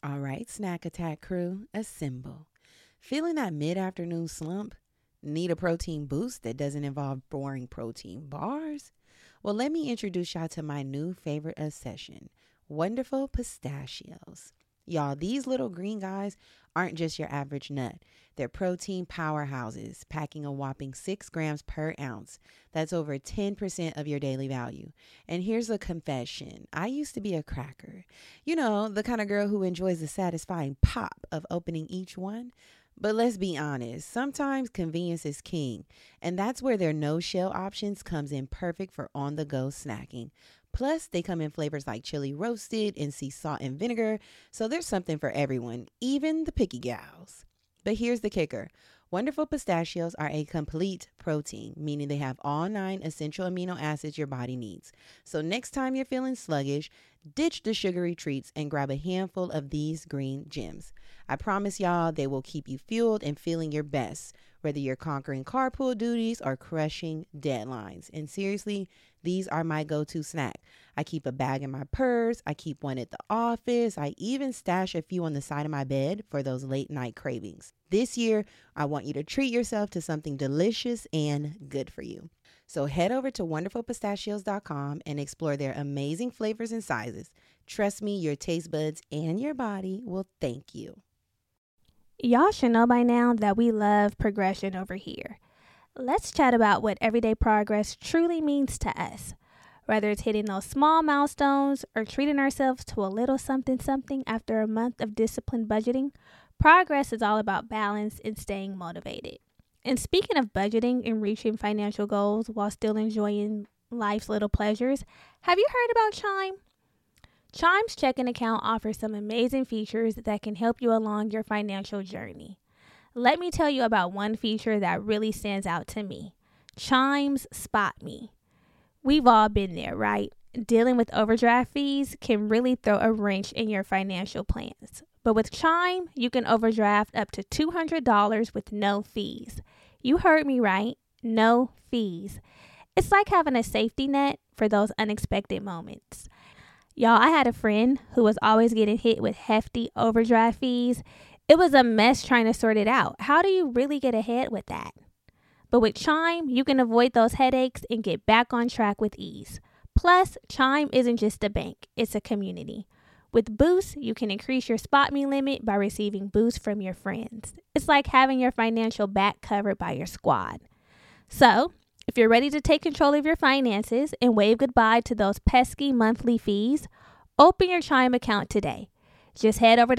All right, Snack Attack crew, assemble. Feeling that mid afternoon slump? Need a protein boost that doesn't involve boring protein bars? Well, let me introduce y'all to my new favorite obsession, Wonderful Pistachios. Y'all, these little green guys aren't just your average nut. They're protein powerhouses, packing a whopping 6 grams per ounce. That's over 10% of your daily value. And here's a confession. I used to be a cracker. You know, the kind of girl who enjoys the satisfying pop of opening each one. But let's be honest, sometimes convenience is king, and that's where their no-shell options comes in perfect for on-the-go snacking. Plus, they come in flavors like chili roasted and sea salt and vinegar, so there's something for everyone, even the picky gals. But here's the kicker. Wonderful Pistachios are a complete protein, meaning they have all 9 essential amino acids your body needs. So next time you're feeling sluggish, ditch the sugary treats and grab a handful of these green gems. I promise y'all they will keep you fueled and feeling your best, whether you're conquering carpool duties or crushing deadlines. And seriously, these are my go-to snack. I keep a bag in my purse. I keep one at the office. I even stash a few on the side of my bed for those late night cravings. This year, I want you to treat yourself to something delicious and good for you. So head over to wonderfulpistachios.com and explore their amazing flavors and sizes. Trust me, your taste buds and your body will thank you. Y'all should know by now that we love progression over here. Let's chat about what everyday progress truly means to us. Whether it's hitting those small milestones or treating ourselves to a little something after a month of disciplined budgeting, progress is all about balance and staying motivated. And speaking of budgeting and reaching financial goals while still enjoying life's little pleasures, have you heard about Chime? Chime's checking account offers some amazing features that can help you along your financial journey. Let me tell you about one feature that really stands out to me. Chime's Spot Me. We've all been there, right? Dealing with overdraft fees can really throw a wrench in your financial plans. But with Chime, you can overdraft up to $200 with no fees. You heard me right, no fees. It's like having a safety net for those unexpected moments. Y'all, I had a friend who was always getting hit with hefty overdraft fees. It was a mess trying to sort it out. How do you really get ahead with that? But with Chime, you can avoid those headaches and get back on track with ease. Plus, Chime isn't just a bank, it's a community. With Boost, you can increase your Spot Me limit by receiving boosts from your friends. It's like having your financial back covered by your squad. So, if you're ready to take control of your finances and wave goodbye to those pesky monthly fees, open your Chime account today. Just head over to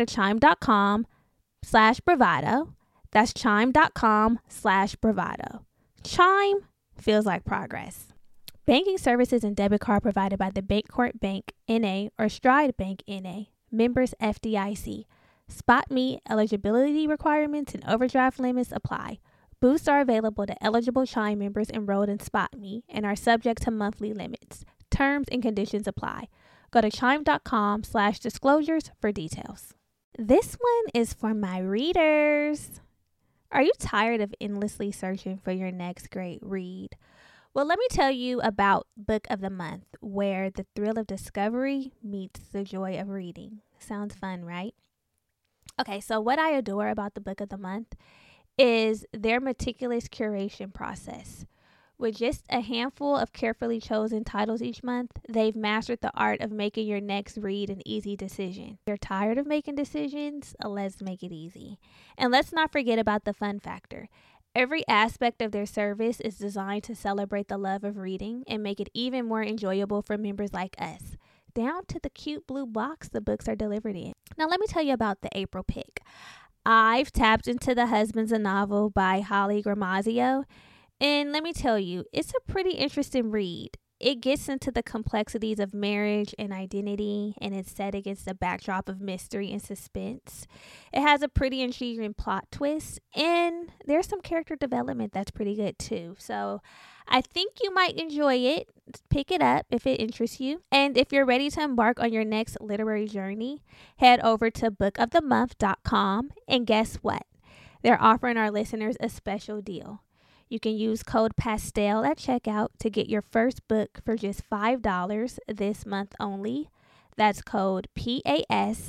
chime.com/bravado. That's chime.com/bravado. Chime feels like progress. Banking services and debit card provided by the Bancorp Bank, N.A. or Stride Bank, N.A. Members FDIC. Spot Me eligibility requirements and overdraft limits apply. Boosts are available to eligible Chime members enrolled in Spot Me and are subject to monthly limits. Terms and conditions apply. Go to chime.com/disclosures for details. This one is for my readers. Are you tired of endlessly searching for your next great read? Well, let me tell you about Book of the Month, where the thrill of discovery meets the joy of reading. Sounds fun, right? Okay, so what I adore about the Book of the Month is their meticulous curation process. With just a handful of carefully chosen titles each month, they've mastered the art of making your next read an easy decision. If you're tired of making decisions? Let's make it easy. And let's not forget about the fun factor. Every aspect of their service is designed to celebrate the love of reading and make it even more enjoyable for members like us, down to the cute blue box the books are delivered in. Now, let me tell you about the April pick. I've tapped into The Husband's a Novel by Holly Gramazio, and let me tell you, it's a pretty interesting read. It gets into the complexities of marriage and identity, and it's set against a backdrop of mystery and suspense. It has a pretty intriguing plot twist, and there's some character development that's pretty good too. So I think you might enjoy it. Pick it up if it interests you. And if you're ready to embark on your next literary journey, head over to bookofthemonth.com, and guess what? They're offering our listeners a special deal. You can use code PASTEL at checkout to get your first book for just $5 this month only. That's code PASTEL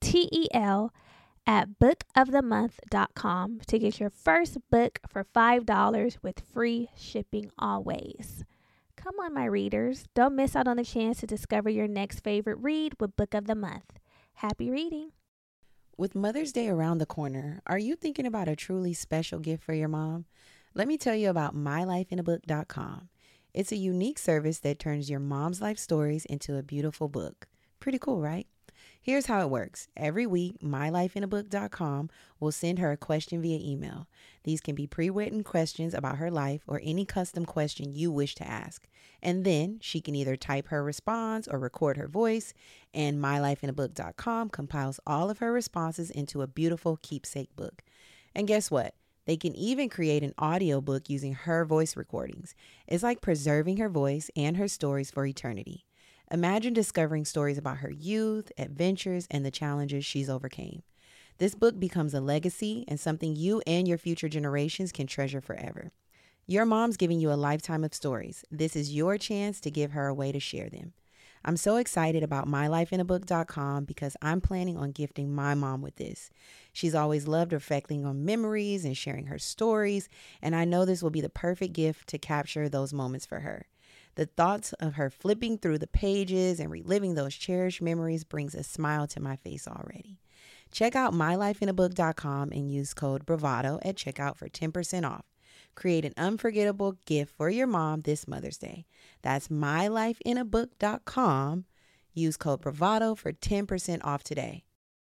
TEL at bookofthemonth.com to get your first book for $5 with free shipping always. Come on, my readers. Don't miss out on the chance to discover your next favorite read with Book of the Month. Happy reading. With Mother's Day around the corner, are you thinking about a truly special gift for your mom? Let me tell you about mylifeinabook.com. It's a unique service that turns your mom's life stories into a beautiful book. Pretty cool, right? Here's how it works. Every week, mylifeinabook.com will send her a question via email. These can be pre-written questions about her life or any custom question you wish to ask. And then she can either type her response or record her voice, and mylifeinabook.com compiles all of her responses into a beautiful keepsake book. And guess what? They can even create an audiobook using her voice recordings. It's like preserving her voice and her stories for eternity. Imagine discovering stories about her youth, adventures, and the challenges she's overcame. This book becomes a legacy and something you and your future generations can treasure forever. Your mom's giving you a lifetime of stories. This is your chance to give her a way to share them. I'm so excited about mylifeinabook.com because I'm planning on gifting my mom with this. She's always loved reflecting on memories and sharing her stories, and I know this will be the perfect gift to capture those moments for her. The thoughts of her flipping through the pages and reliving those cherished memories brings a smile to my face already. Check out mylifeinabook.com and use code BRAVADO at checkout for 10% off. Create an unforgettable gift for your mom this Mother's Day. That's mylifeinabook.com. Use code BRAVADO for 10% off today.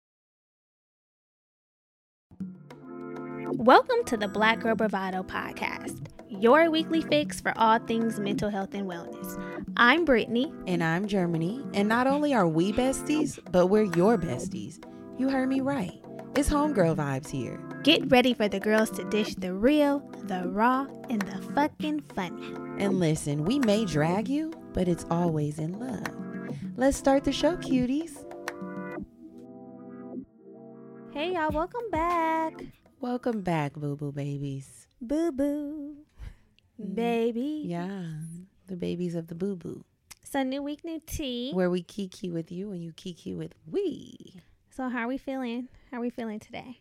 Welcome to the Black Girl Bravado podcast, your weekly fix for all things mental health and wellness. I'm Brittany. And I'm Germany. And not only are we besties, but we're your besties. You heard me right. It's homegirl vibes here. Get ready for the girls to dish the real, the raw, and the fucking funny. And listen, we may drag you, but it's always in love. Let's start the show, cuties. Hey y'all, welcome back. Welcome back, boo-boo babies. Boo-boo. Baby. Yeah, the babies of the boo-boo. So new week, new tea. Where we kiki with you and you kiki with we. So how are we feeling? How are we feeling today?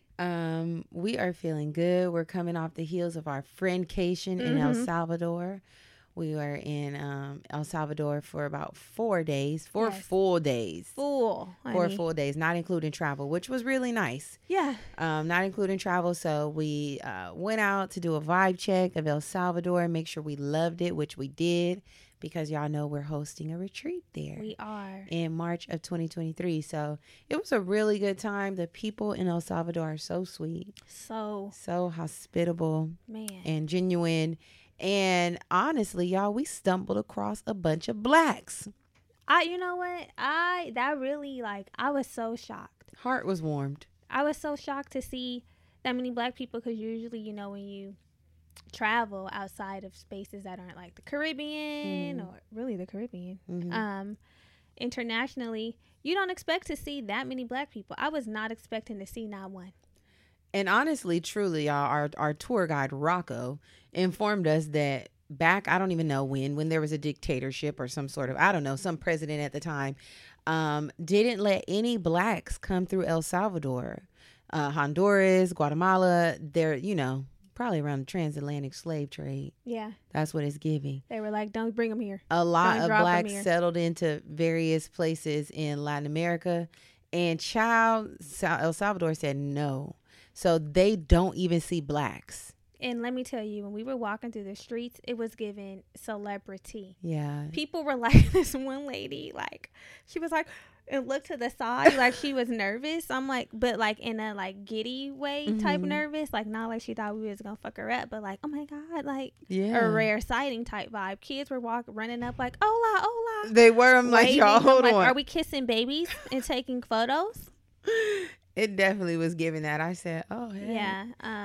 We are feeling good. We're coming off the heels of our friendcation in El Salvador. We were in El Salvador for about 4 days, full days. Full, honey. 4 full days, not including travel, which was really nice. Yeah. Not including travel. So we went out to do a vibe check of El Salvador and make sure we loved it, which we did, because y'all know we're hosting a retreat there. We are. In March of 2023. So it was a really good time. The people in El Salvador are so sweet. So hospitable. Man. And genuine. And honestly, y'all, we stumbled across a bunch of blacks. You know what? I was so shocked. Heart was warmed. I was so shocked to see that many black people, because usually, you know, when you travel outside of spaces that aren't like the Caribbean or really the Caribbean, internationally, you don't expect to see that many black people. I was not expecting to see not one. And honestly, truly, y'all, our tour guide, Rocco, informed us that back, I don't even know when there was a dictatorship or some sort of, I don't know, some president at the time, didn't let any blacks come through El Salvador. Honduras, Guatemala, they're, you know, probably around the transatlantic slave trade. Yeah. That's what it's giving. They were like, don't bring them here. A lot of blacks settled into various places in Latin America. And El Salvador said no. So they don't even see blacks. And let me tell you, when we were walking through the streets, it was giving celebrity. Yeah. People were like, this one lady, like, she was like, and looked to the side like she was nervous. I'm like, but like in a like giddy way type nervous. Like not like she thought we was going to fuck her up, but like, oh my God, like a rare sighting type vibe. Kids were running up like, hola, hola. They were. I'm like, y'all, hold on. Are we kissing babies and taking photos? It definitely was giving that. I said, oh, hey. Yeah.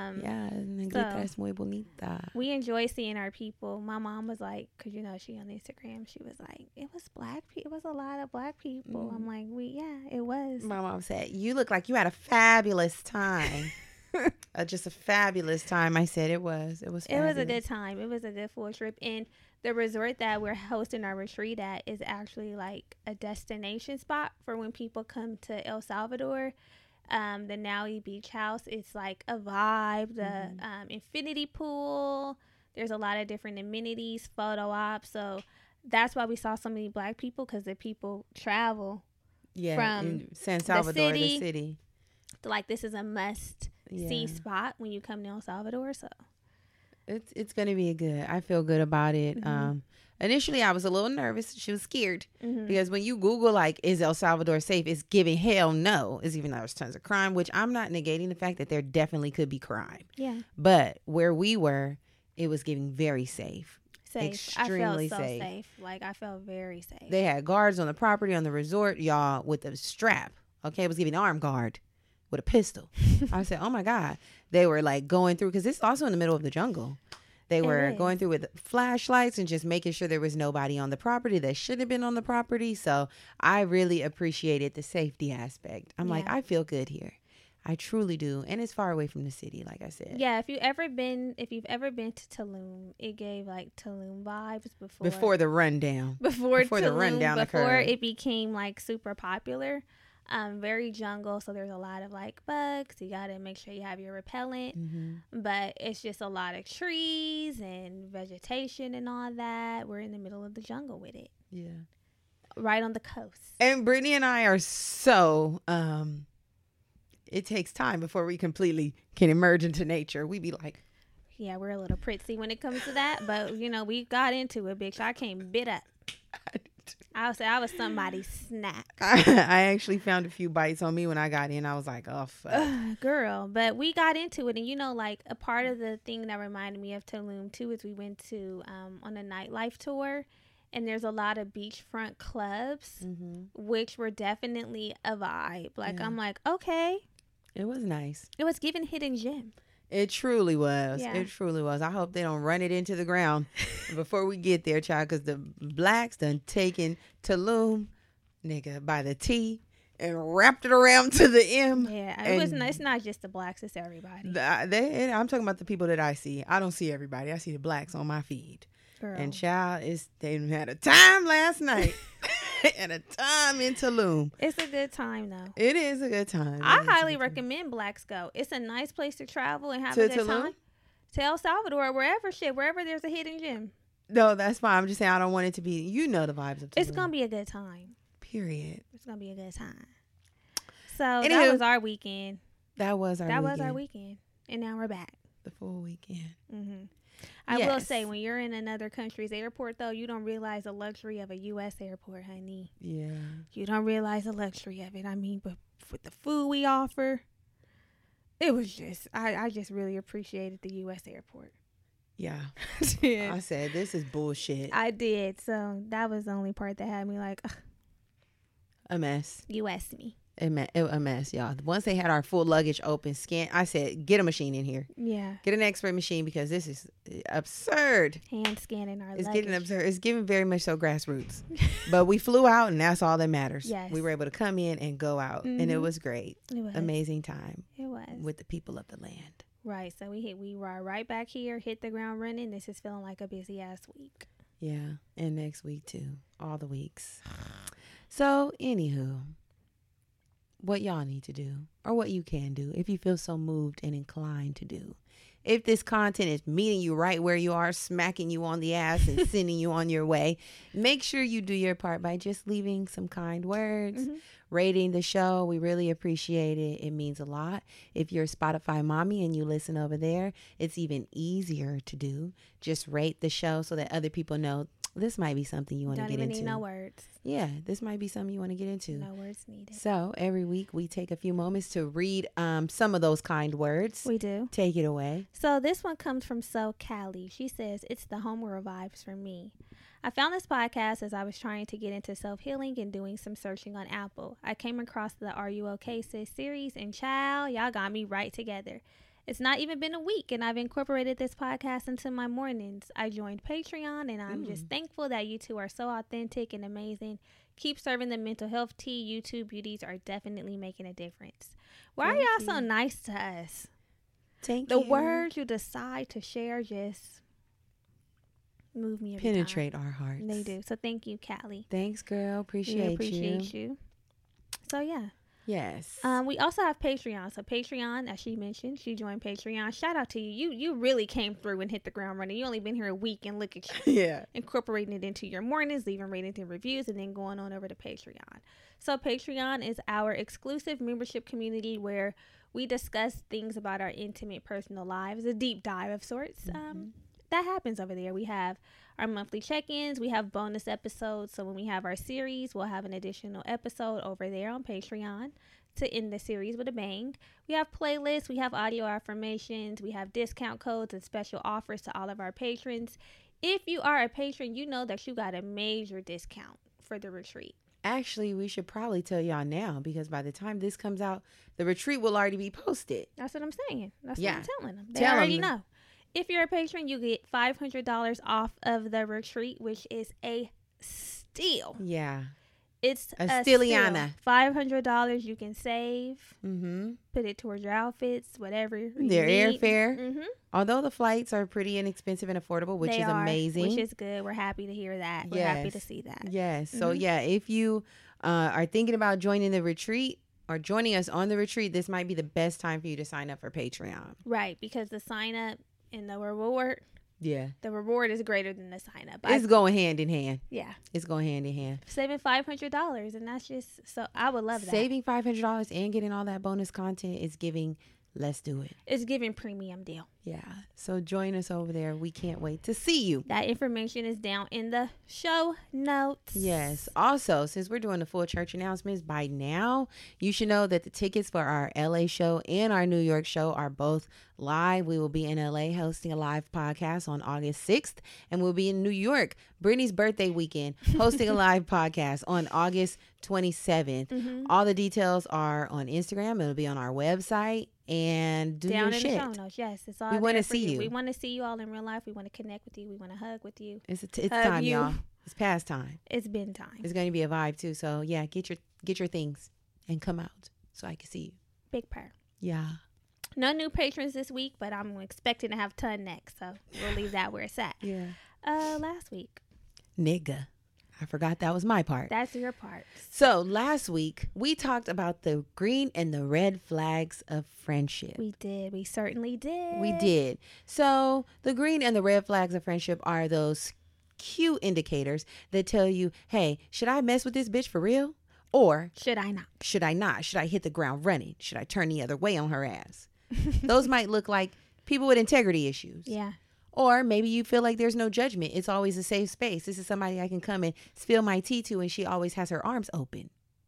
Negrita es muy bonita. We enjoy seeing our people. My mom was like, because, you know, she on Instagram, she was like, it was black people. It was a lot of black people. I'm like, it was. My mom said, you look like you had a fabulous time. Just a fabulous time. I said it was. It was fabulous. It was a good time. It was a good full trip. And the resort that we're hosting our retreat at is actually like a destination spot for when people come to El Salvador. The Naui Beach House is like a vibe. The infinity pool. There's a lot of different amenities, photo ops. So that's why we saw so many black people, because the people travel from in San Salvador, the city. Like, this is a must see spot when you come to El Salvador. So it's gonna be good. I feel good about it. Initially I was a little nervous. She was scared because when you Google like, is El Salvador safe, it's giving hell no. It's even though there's tons of crime, which I'm not negating the fact that there definitely could be crime. Yeah. But where we were, it was giving very safe. Extremely safe. Like, I felt very safe. They had guards on the property, on the resort, y'all, with a strap. Okay, it was giving armed guard with a pistol. I said, oh my God. They were like going through, because this is also in the middle of the jungle. They were going through with flashlights and just making sure there was nobody on the property that should have been on the property. So I really appreciated the safety aspect. I'm like, I feel good here. I truly do. And it's far away from the city, like I said. Yeah, if you've ever been to Tulum, it gave like Tulum vibes before the rundown. Before Tulum, the rundown before occurred. it became like super popular. Very jungle, so there's a lot of like bugs. You gotta make sure you have your repellent. But it's just a lot of trees and vegetation and all that. We're in the middle of the jungle with it. Yeah. Right on the coast. And Brittany and I are so it takes time before we completely can emerge into nature. We be like, yeah, we're a little prissy when it comes to that, but you know, we got into it, bitch. I came bit up. I would say I was somebody's snack. I actually found a few bites on me when I got in. I was like, oh, fuck. Girl. But we got into it. And, you know, like, a part of the thing that reminded me of Tulum, too, is we went to on a nightlife tour. And there's a lot of beachfront clubs, which were definitely a vibe. Like, I'm like, okay. It was nice. It was giving hidden gem. It truly was. Yeah. It truly was. I hope they don't run it into the ground before we get there, child, because the blacks done taken Tulum, nigga, by the T and wrapped it around to the M. Yeah, it's not just the blacks, it's everybody. I'm talking about the people that I see. I don't see everybody. I see the blacks on my feed. Girl. And child, they had a time last night and a time in Tulum. It's a good time, though. It is a good time. I highly recommend blacks go. It's a nice place to travel and have a good time. To El Salvador, wherever there's a hidden gem. No, that's fine. I'm just saying I don't want it to be, you know, the vibes of Tulum. It's going to be a good time. Period. It's going to be a good time. So that was our weekend. That was our weekend. And now we're back. The full weekend. I will say, when you're in another country's airport, though, you don't realize the luxury of a U.S. airport, honey. Yeah. You don't realize the luxury of it. I mean, but with the food we offer, it was just, I just really appreciated the U.S. airport. Yeah. I said, this is bullshit. I did. So that was the only part that had me like, ugh. A mess. U.S. me. A mess, y'all. Once they had our full luggage open, I said, get a machine in here. Yeah. Get an X-ray machine, because this is absurd. Hand scanning our luggage. It's getting absurd. It's giving very much so grassroots. But we flew out, and that's all that matters. Yes. We were able to come in and go out, and it was great. It was. Amazing time. It was. With the people of the land. Right. So we were right back here, hit the ground running. This is feeling like a busy ass week. Yeah. And next week, too. All the weeks. So, anywho, what y'all need to do, or what you can do if you feel so moved and inclined to do. If this content is meeting you right where you are, smacking you on the ass and sending you on your way, make sure you do your part by just leaving some kind words, rating the show. We really appreciate it. It means a lot. If you're a Spotify mommy and you listen over there, it's even easier to do. Just rate the show so that other people know this might be something you want to get into. Don't even need no words. Yeah, this might be something you want to get into. No words needed. So every week we take a few moments to read some of those kind words. We do. Take it away. So this one comes from So Callie. She says, it's the homeworld vibes for me. I found this podcast as I was trying to get into self-healing and doing some searching on Apple. I came across the Are You Okay Sis series, and child, y'all got me right together. It's not even been a week, and I've incorporated this podcast into my mornings. I joined Patreon, and I'm just thankful that you two are so authentic and amazing. Keep serving the mental health tea. You two beauties are definitely making a difference. Why are y'all so nice to us? Thank The you. words you decide to share just move me every Penetrate time. our hearts. They do. So thank you, Callie. Thanks, girl. We Appreciate you. So yeah. Yes. We also have Patreon. So Patreon, as she mentioned, she joined Patreon. Shout out to you. You really came through and hit the ground running. You only been here a week, and look at you. Yeah. Incorporating it into your mornings, leaving ratings and reviews, and then going on over to Patreon. So Patreon is our exclusive membership community where we discuss things about our intimate personal lives, a deep dive of sorts. That happens over there. We have our monthly check-ins. We have bonus episodes. So when we have our series, we'll have an additional episode over there on Patreon to end the series with a bang. We have playlists. We have audio affirmations. We have discount codes and special offers to all of our patrons. If you are a patron, you know that you got a major discount for the retreat. Actually, we should probably tell y'all now, because by the time this comes out, the retreat will already be posted. That's what I'm saying. That's Yeah. what I'm telling them. They Tell already them. know. If you're a patron, you get $500 off of the retreat, which is a steal. Yeah. It's A steal. stealiana. $500 you can save. Mm-hmm. Put it towards your outfits, whatever. you Their need. airfare. Mm-hmm. Although the flights are pretty inexpensive and affordable, which is amazing. Which is good. We're happy to hear that. We're happy to see that. Yes. So Mhm. yeah, if you are thinking about joining the retreat or joining us on the retreat, this might be the best time for you to sign up for Patreon. Right, because the sign up and the reward is greater than the sign up. It's going hand in hand. Yeah. It's going hand in hand. Saving $500, and that's just so I would love that. Saving $500 and getting all that bonus content is giving. Let's do it. It's giving premium deal. Yeah. So join us over there. We can't wait to see you. That information is down in the show notes. Yes. Also, since we're doing the full church announcements by now, you should know that the tickets for our LA show and our New York show are both live. We will be in LA hosting a live podcast on August 6th, and we'll be in New York, Brittany's birthday weekend, hosting a live podcast on August 27th. Mm-hmm. All the details are on Instagram. It'll be on our website. And do down your in shit. the show notes. Yes, it's all. We want there to for see you. We want to see you all in real life. We want to connect with you. We want to hug with you. It's Hug time, you. y'all. It's past time. It's been time. It's going to be a vibe too. So yeah, get your things and come out so I can see you. Big prayer. Yeah. No new patrons this week, but I'm expecting to have a ton next. So we'll leave that where it's at. Yeah. Last week. Nigga. I forgot that was my part. That's your part. So last week we talked about the green and the red flags of friendship. We did. We certainly did. We did. So the green and the red flags of friendship are those cue indicators that tell you, hey, should I mess with this bitch for real? Or Should I not? should I not? Should I hit the ground running? Should I turn the other way on her ass? Those might look like people with integrity issues. Yeah. Or maybe you feel like there's no judgment. It's always a safe space. This is somebody I can come and spill my tea to, and she always has her arms open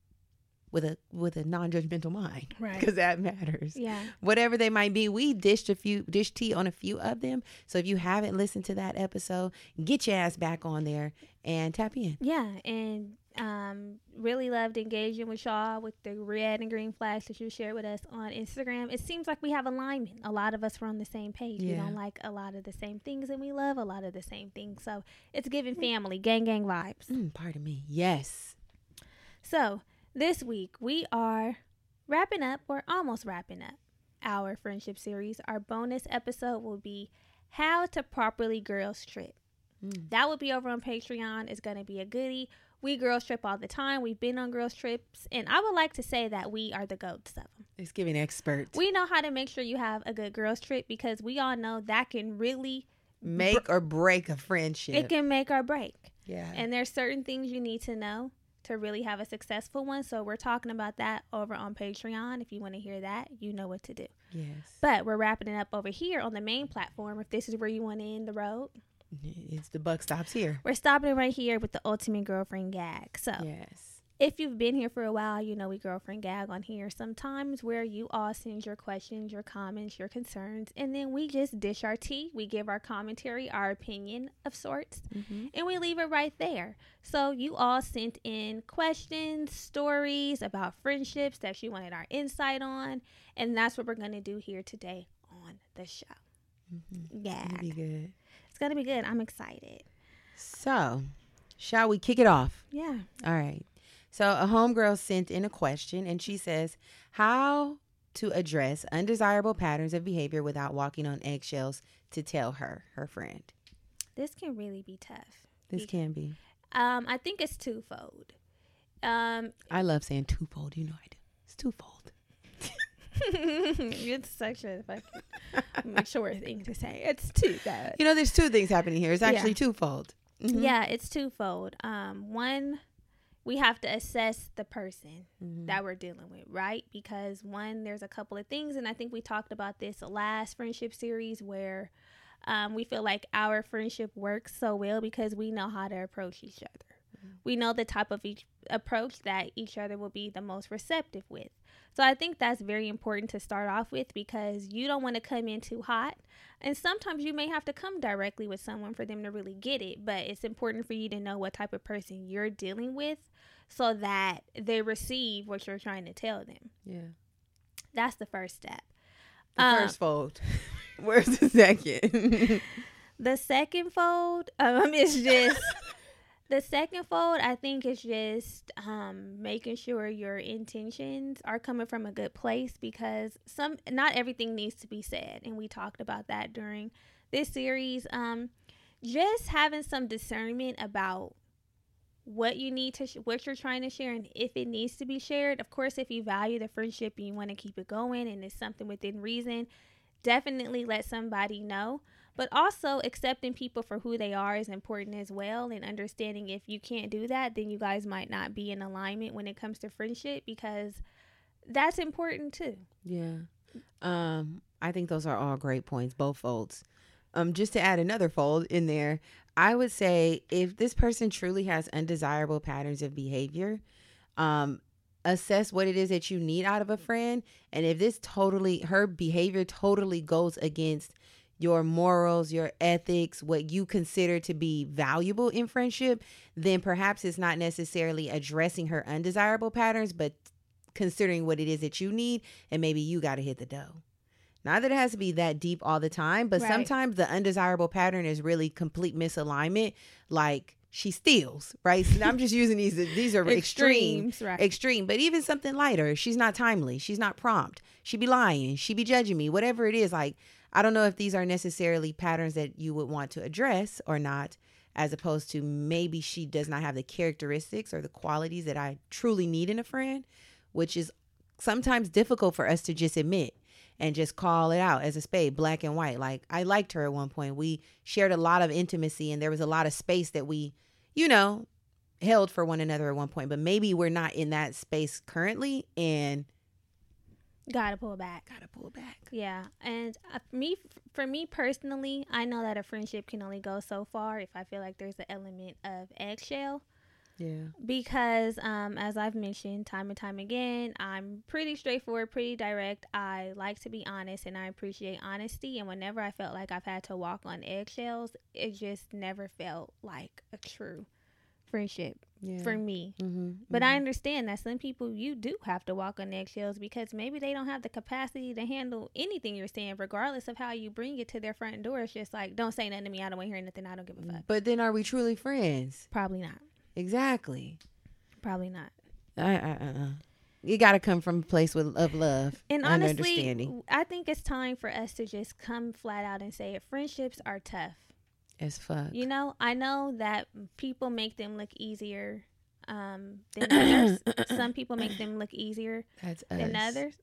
with a non-judgmental mind. Right. Because that matters. Yeah. Whatever they might be, we dished tea on a few of them. So if you haven't listened to that episode, get your ass back on there and tap in. Yeah. And really loved engaging with y'all with the red and green flags that you shared with us on Instagram. It seems like we have alignment. A lot of us were on the same page. We Yeah. don't like a lot of the same things, and we love a lot of the same things. So it's giving family, gang vibes. Pardon me. Yes. So this week we are wrapping up, or almost wrapping up, our friendship series. Our bonus episode will be how to properly girls trip. That will be over on Patreon. It's going to be a goodie. We girls trip all the time. We've been on girls trips, and I would like to say that we are the goats of them. It's giving experts. We know how to make sure you have a good girls trip, because we all know that can really Make or break a friendship. it can make or break. Yeah. And there's certain things you need to know to really have a successful one. So we're talking about that over on Patreon. If you want to hear that, you know what to do. Yes. But we're wrapping it up over here on the main platform. If this is where you want to end the road, It's the buck stops here. we're stopping right here with the ultimate girlfriend gag. So Yes. if you've been here for a while, you know we girlfriend gag on here sometimes, where you all send your questions, your comments, your concerns, and then we just dish our tea. We give our commentary, our opinion of sorts, and we leave it right there. So you all sent in questions, stories about friendships that you wanted our insight on, and that's what we're going to do here today on the show. It'll be Gag. good. It's going to be good. I'm excited. So, shall we kick it off? Yeah. All right. So, a homegirl sent in a question, and she says, how to address undesirable patterns of behavior without walking on eggshells to tell her friend? This can really be tough. This can be. I think it's twofold. I love saying twofold. You know I do. It's twofold. It's such a fucking mature thing to say. It's two. You know, there's two things happening here. It's actually twofold. Mm-hmm. Yeah, it's twofold. One, we have to assess the person that we're dealing with, right? Because one, there's a couple of things, and I think we talked about this last friendship series where we feel like our friendship works so well because we know how to approach each other. We know the type of approach that each other will be the most receptive with. So I think that's very important to start off with because you don't want to come in too hot. And sometimes you may have to come directly with someone for them to really get it. But it's important for you to know what type of person you're dealing with so that they receive what you're trying to tell them. Yeah. That's the first step. The first fold. Where's the second? The second fold is just... The second fold, I think, is just making sure your intentions are coming from a good place because not everything needs to be said. And we talked about that during this series. Just having some discernment about what you need to, what you're trying to share and if it needs to be shared. Of course, if you value the friendship and you want to keep it going and it's something within reason, definitely let somebody know. But also accepting people for who they are is important as well, and understanding if you can't do that, then you guys might not be in alignment when it comes to friendship because that's important too. Yeah. I think those are all great points, both folds. Just to add another fold in there, I would say if this person truly has undesirable patterns of behavior, assess what it is that you need out of a friend. And if her behavior totally goes against your morals, your ethics, what you consider to be valuable in friendship, then perhaps it's not necessarily addressing her undesirable patterns, but considering what it is that you need, and maybe you got to hit the dough. Not that it has to be that deep all the time, but sometimes the undesirable pattern is really complete misalignment, like she steals, right? So I'm just using these are extremes, right? Extreme, but even something lighter, she's not timely, she's not prompt, she be lying, she be judging me, whatever it is, like, I don't know if these are necessarily patterns that you would want to address or not, as opposed to maybe she does not have the characteristics or the qualities that I truly need in a friend, which is sometimes difficult for us to just admit and just call it out as a spade, black and white. Like, I liked her at one point. We shared a lot of intimacy and there was a lot of space that we, held for one another at one point, but maybe we're not in that space currently and Gotta pull back. Yeah. And for me personally, I know that a friendship can only go so far if I feel like there's an element of eggshell. Yeah. Because as I've mentioned time and time again, I'm pretty straightforward, pretty direct. I like to be honest and I appreciate honesty. And whenever I felt like I've had to walk on eggshells, it just never felt like a true friendship for me. But I understand that some people, you do have to walk on eggshells because maybe they don't have the capacity to handle anything you're saying, regardless of how you bring it to their front door. It's just like, don't say nothing to me, I don't want to hear nothing, I don't give a fuck. But then are we truly friends? Probably not. Exactly. Probably not. You got to come from a place of love and honestly, understanding. I think it's time for us to just come flat out and say it. Friendships are tough as fuck. I know that people make them look easier than others. Some people make them look easier than others.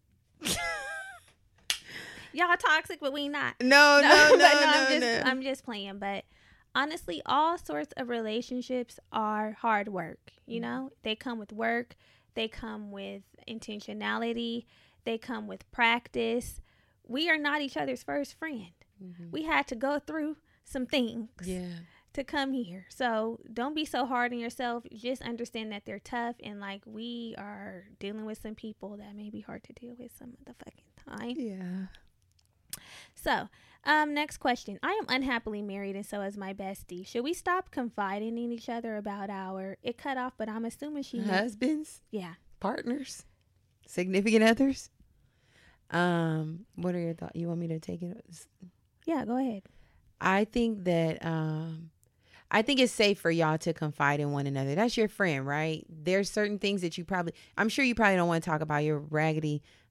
Y'all toxic, but we not. No. I'm just playing. But honestly, all sorts of relationships are hard work. They come with work. They come with intentionality. They come with practice. We are not each other's first friend. We had to go through some things to come here. So don't be so hard on yourself. Just understand that they're tough, and like, we are dealing with some people that may be hard to deal with some of the fucking time. Yeah. So next question. I am unhappily married and so is my bestie. Should we stop confiding in each other about it cut off, but I'm assuming she husbands? Yeah. Partners? Significant others? What are your thoughts? You want me to take it? Yeah, go ahead. I think that I think it's safe for y'all to confide in one another. That's your friend, right? There's certain things that I'm sure you probably don't want to talk about your raggedy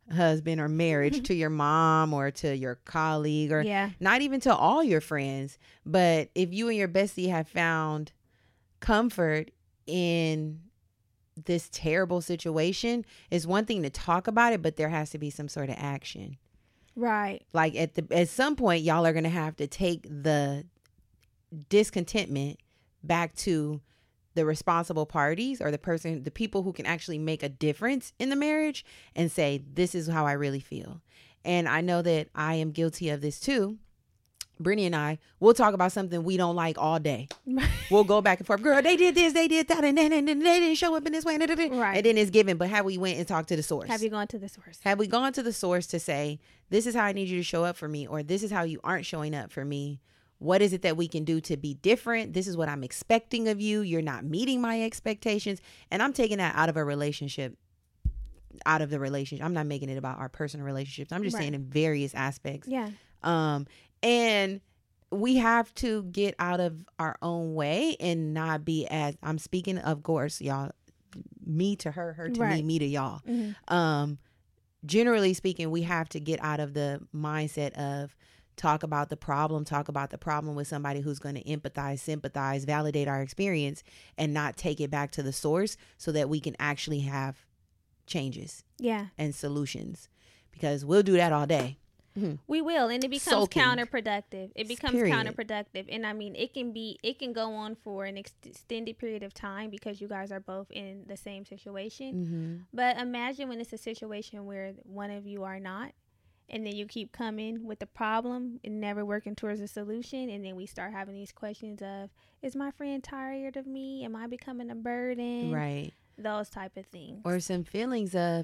husband or marriage, to your mom or to your colleague, or Yeah. not even to all your friends. But if you and your bestie have found comfort in this terrible situation, it's one thing to talk about it, but there has to be some sort of action. Right. Like at some point, y'all are going to have to take the discontentment back to the responsible parties, or the people who can actually make a difference in the marriage, and say, this is how I really feel. And I know that I am guilty of this too. Brittany and I will talk about something we don't like all day. We'll go back and forth. Girl, they did this, they did that, and then they didn't show up in this way. Right. And then it's given. But have we went and talked to the source? Have you gone to the source? Have we gone to the source to say, this is how I need you to show up for me, or this is how you aren't showing up for me? What is it that we can do to be different? This is what I'm expecting of you. You're not meeting my expectations. And I'm taking that out of the relationship. I'm not making it about our personal relationships. I'm just saying in various aspects. Yeah. And we have to get out of our own way and not be as, I'm speaking, of course, y'all, me to her, her to me to y'all. Mm-hmm. Generally speaking, we have to get out of the mindset of talk about the problem with somebody who's going to empathize, sympathize, validate our experience, and not take it back to the source so that we can actually have changes and solutions, because we'll do that all day. Mm-hmm. We will, and it becomes counterproductive. Period. And I mean, it can go on for an extended period of time because you guys are both in the same situation. Mm-hmm. But imagine when it's a situation where one of you are not, and then you keep coming with the problem and never working towards a solution, and then we start having these questions of, is my friend tired of me? Am I becoming a burden? Right. Those type of things. Or some feelings of,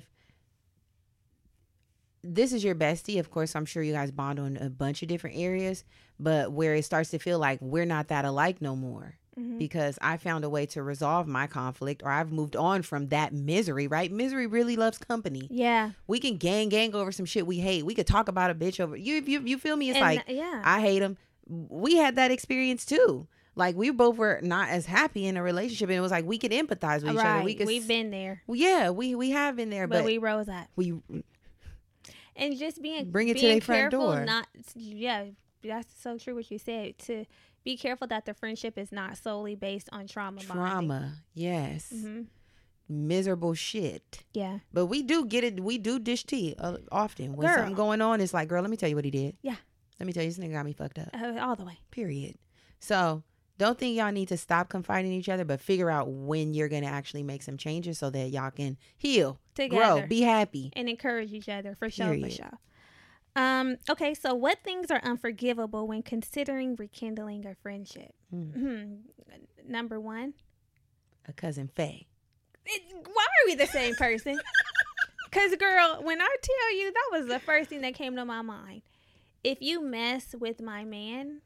this is your bestie. Of course, I'm sure you guys bond on a bunch of different areas, but where it starts to feel like we're not that alike no more. Mm-hmm. Because I found a way to resolve my conflict, or I've moved on from that misery, right? Misery really loves company. Yeah. We can gang over some shit we hate. We could talk about a bitch over. You feel me? It's I hate him. We had that experience too. Like, we both were not as happy in a relationship, and it was like we could empathize with each other. We've been there. Yeah, we have been there, but we rose up. And just bring it to their front door. That's so true what you said. To be careful that the friendship is not solely based on trauma bonding. Yes. Mm-hmm. Miserable shit. Yeah. But we do get it. We do dish tea often. When something going on, it's like, girl, let me tell you what he did. Yeah. Let me tell you, this nigga got me fucked up. All the way. Period. So don't think y'all need to stop confiding in each other, but figure out when you're going to actually make some changes so that y'all can heal, together, grow, be happy, and encourage each other for sure. Okay, so what things are unforgivable when considering rekindling a friendship? Number one, a cousin Faye. Why are we the same person? Because, girl, when I tell you, that was the first thing that came to my mind. If you mess with my man,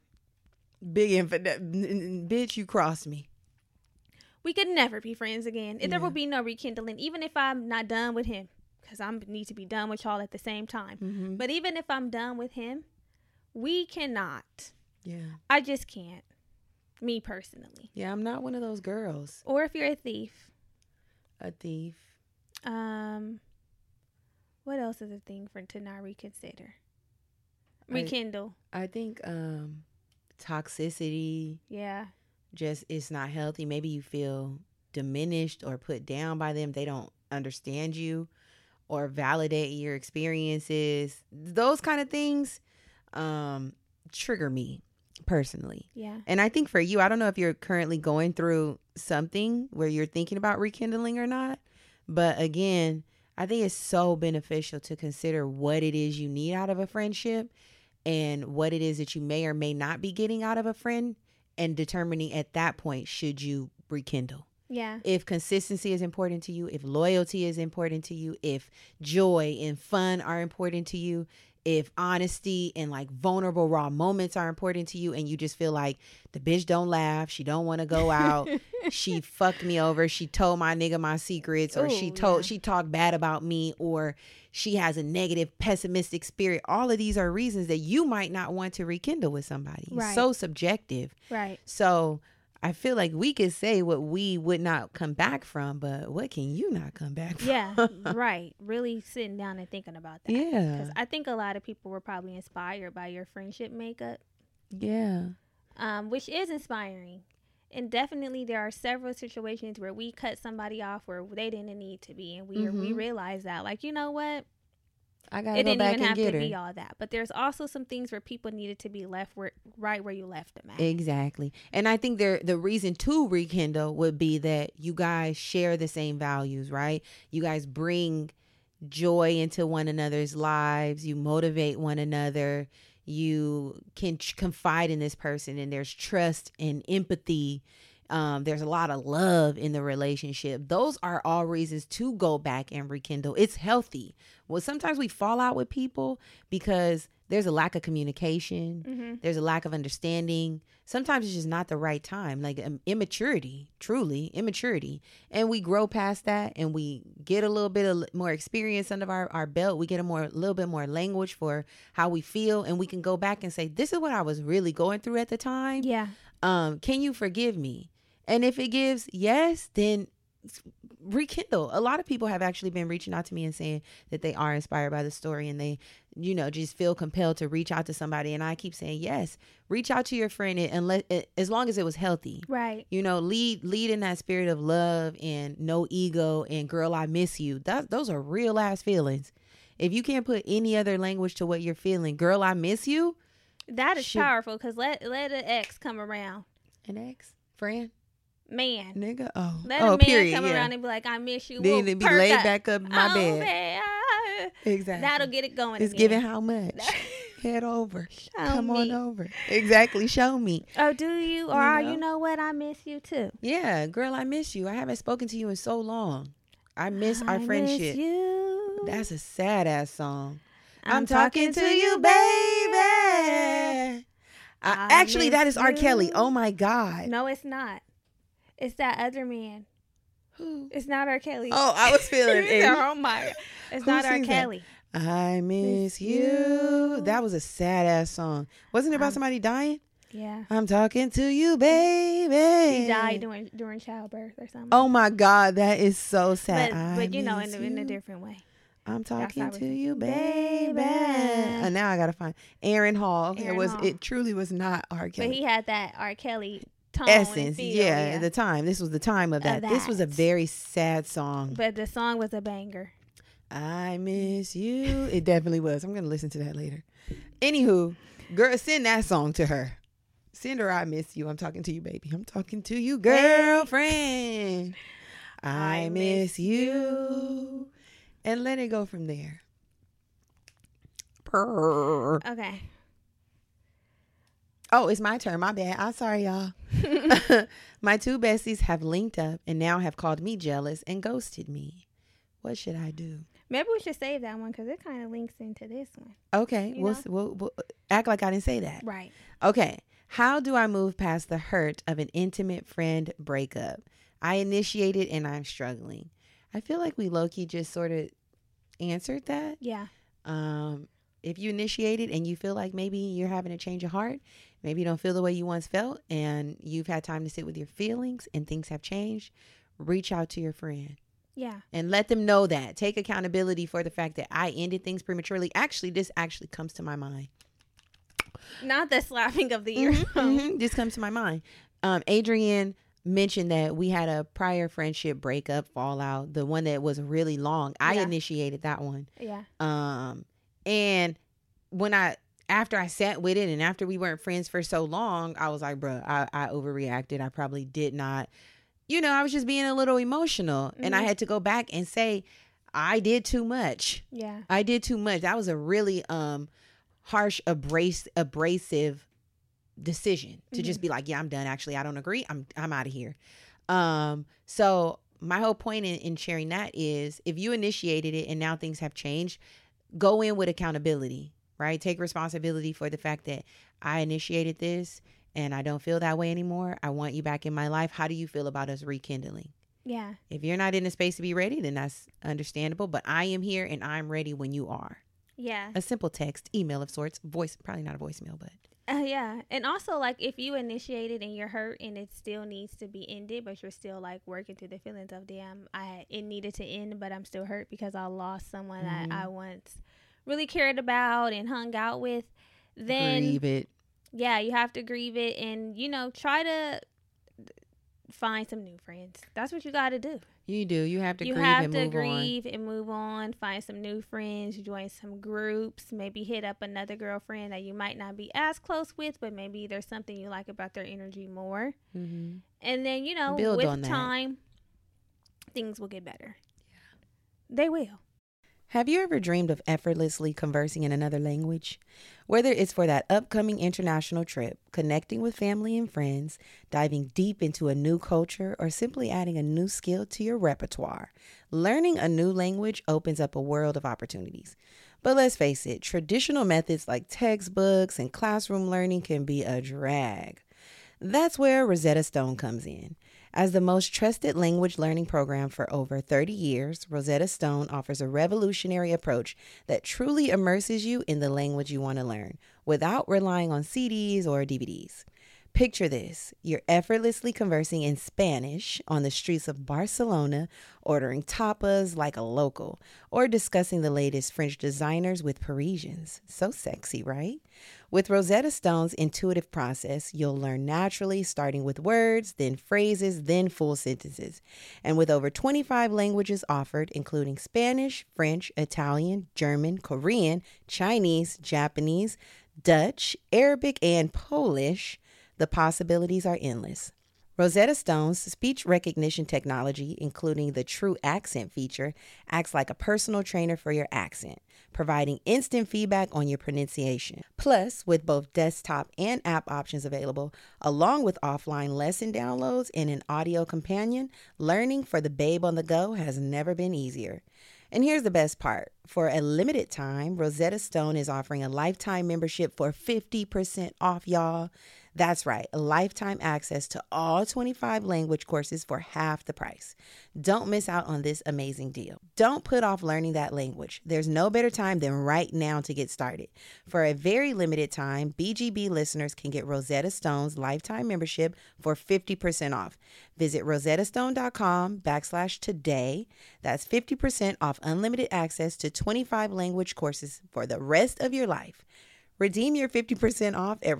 bitch, you crossed me. We could never be friends again. There will be no rekindling, even if I'm not done with him, because I need to be done with y'all at the same time. Mm-hmm. But even if I'm done with him, we cannot. Yeah. I just can't. Me personally. Yeah, I'm not one of those girls. Or if you're a thief. A thief. What else is a thing to not reconsider? Rekindle. I think toxicity. Yeah. Just, it's not healthy. Maybe you feel diminished or put down by them. They don't understand you or validate your experiences. Those kind of things trigger me personally. Yeah. And I think for you, I don't know if you're currently going through something where you're thinking about rekindling or not. But again, I think it's so beneficial to consider what it is you need out of a friendship and what it is that you may or may not be getting out of a friend, and determining at that point, should you rekindle? Yeah. If consistency is important to you, if loyalty is important to you, if joy and fun are important to you, if honesty and like vulnerable raw moments are important to you, and you just feel like the bitch don't laugh, she don't want to go out, she fucked me over, she told my nigga my secrets, or she talked bad about me, or she has a negative pessimistic spirit. All of these are reasons that you might not want to rekindle with somebody. Right. It's so subjective. Right. So I feel like we could say what we would not come back from, but what can you not come back from? Yeah, right. Really sitting down and thinking about that. Yeah. Because I think a lot of people were probably inspired by your friendship makeup. Yeah. Which is inspiring. And definitely there are several situations where we cut somebody off where they didn't need to be. And we realize that, like, you know what? I gotta It go didn't back even and have get to her. be all that. But there's also some things where people needed to be left right where you left them at. Exactly. And I think the reason to rekindle would be that you guys share the same values, right? You guys bring joy into one another's lives. You motivate one another. You can confide in this person, and there's trust and empathy. There's a lot of love in the relationship. Those are all reasons to go back and rekindle. It's healthy. Well, sometimes we fall out with people because there's a lack of communication. There's a lack of understanding. Sometimes it's just not the right time, like immaturity, truly immaturity. And we grow past that, and we get a little bit of more experience under our belt. We get little bit more language for how we feel, and we can go back and say, this is what I was really going through at the time. Yeah. Can you forgive me? And if it gives yes, then rekindle. A lot of people have actually been reaching out to me and saying that they are inspired by the story, and they, just feel compelled to reach out to somebody. And I keep saying, yes, reach out to your friend, and as long as it was healthy, Right. Lead in that spirit of love and no ego and girl, I miss you. Those are real ass feelings. If you can't put any other language to what you're feeling, girl, I miss you. That is powerful, because let an ex come around. An ex? Friend? Man. Nigga? Let a man period, come yeah. around and be like, I miss you. Then We'll it'd be perk laid up. back up in my bed. Man. Exactly. That'll get it going It's again. giving how much? Head over. Come me. on over. Exactly. Show me. Oh, do you? Or you know what? I miss you too. Yeah, girl, I miss you. I haven't spoken to you in so long. I miss our friendship. Miss you. That's a sad ass song. I'm talking to you, baby. Actually, that is R. Kelly. you. Oh my God. No, it's not. It's that other man. Who? It's not R. Kelly. Oh, I was feeling it. Oh my. It's Who not R. sings that? Kelly. I miss you. That was a sad ass song. Wasn't it about somebody dying? Yeah. I'm talking to you, baby. He died during childbirth or something. Oh my God, that is so sad. But I in miss a you. different way. I'm talking That's how to it you, was. baby. Baby. And now I gotta find Aaron Hall. Aaron Hall. It truly was not R. Kelly. But he had that R. Kelly tone Essence, and feel, yeah. The time. This was the time of that. This was a very sad song. But the song was a banger. I miss you. It definitely was. I'm gonna listen to that later. Anywho, girl, send that song to her. Send her I miss you. I'm talking to you, baby. I'm talking to you, girlfriend. I miss you. And let it go from there. Purr. Okay. Oh, it's my turn. My bad. I'm sorry, y'all. My two besties have linked up and now have called me jealous and ghosted me. What should I do? Maybe we should save that one because it kind of links into this one. Okay. You We'll act like I didn't say that. Right. Okay. How do I move past the hurt of an intimate friend breakup? I initiated and I'm struggling. I feel like we low-key just sort of answered that. Yeah. If you initiated and you feel like maybe you're having a change of heart, maybe you don't feel the way you once felt and you've had time to sit with your feelings and things have changed, reach out to your friend. Yeah. And let them know that. Take accountability for the fact that I ended things prematurely. Actually, this actually comes to my mind. Not the slapping of the ear. This comes to my mind. Adrienne mentioned that we had a prior friendship breakup, fallout, the one that was really long. I initiated that one. Yeah. And after I sat with it and after we weren't friends for so long, I was like, bruh, I overreacted. I probably did not, I was just being a little emotional and I had to go back and say, I did too much. Yeah. I did too much. That was a really, harsh, abrasive decision to just be like, yeah, I'm done. Actually, I don't agree. I'm out of here. So my whole point in sharing that is if you initiated it and now things have changed, go in with accountability, right? Take responsibility for the fact that I initiated this and I don't feel that way anymore. I want you back in my life. How do you feel about us rekindling? Yeah. If you're not in a space to be ready, then that's understandable. But I am here and I'm ready when you are. Yeah. A simple text, email of sorts, voice, probably not a voicemail, but. Yeah. And also, like, if you initiate it and you're hurt and it still needs to be ended, but you're still, like, working through the feelings of, damn, it needed to end, but I'm still hurt because I lost someone that I once really cared about and hung out with, then. Grieve it. Yeah, you have to grieve it and, try to find some new friends. That's what you got to do. You do. You have to grieve and move on. You have to grieve and move on. Find some new friends. Join some groups. Maybe hit up another girlfriend that you might not be as close with, but maybe there's something you like about their energy more. Mm-hmm. And then, build with on time, things will get better. Yeah. They will. Have you ever dreamed of effortlessly conversing in another language? Whether it's for that upcoming international trip, connecting with family and friends, diving deep into a new culture, or simply adding a new skill to your repertoire, learning a new language opens up a world of opportunities. But let's face it, traditional methods like textbooks and classroom learning can be a drag. That's where Rosetta Stone comes in. As the most trusted language learning program for over 30 years, Rosetta Stone offers a revolutionary approach that truly immerses you in the language you want to learn without relying on CDs or DVDs. Picture this. You're effortlessly conversing in Spanish on the streets of Barcelona, ordering tapas like a local, or discussing the latest French designers with Parisians. So sexy, right? With Rosetta Stone's intuitive process, you'll learn naturally, starting with words, then phrases, then full sentences. And with over 25 languages offered, including Spanish, French, Italian, German, Korean, Chinese, Japanese, Dutch, Arabic, and Polish, the possibilities are endless. Rosetta Stone's speech recognition technology, including the True Accent feature, acts like a personal trainer for your accent, providing instant feedback on your pronunciation. Plus, with both desktop and app options available, along with offline lesson downloads and an audio companion, learning for the babe on the go has never been easier. And here's the best part. For a limited time, Rosetta Stone is offering a lifetime membership for 50% off, y'all. That's right, a lifetime access to all 25 language courses for half the price. Don't miss out on this amazing deal. Don't put off learning that language. There's no better time than right now to get started. For a very limited time, BGB listeners can get Rosetta Stone's lifetime membership for 50% off. Visit rosettastone.com/today. That's 50% off unlimited access to 25 language courses for the rest of your life. Redeem your 50% off at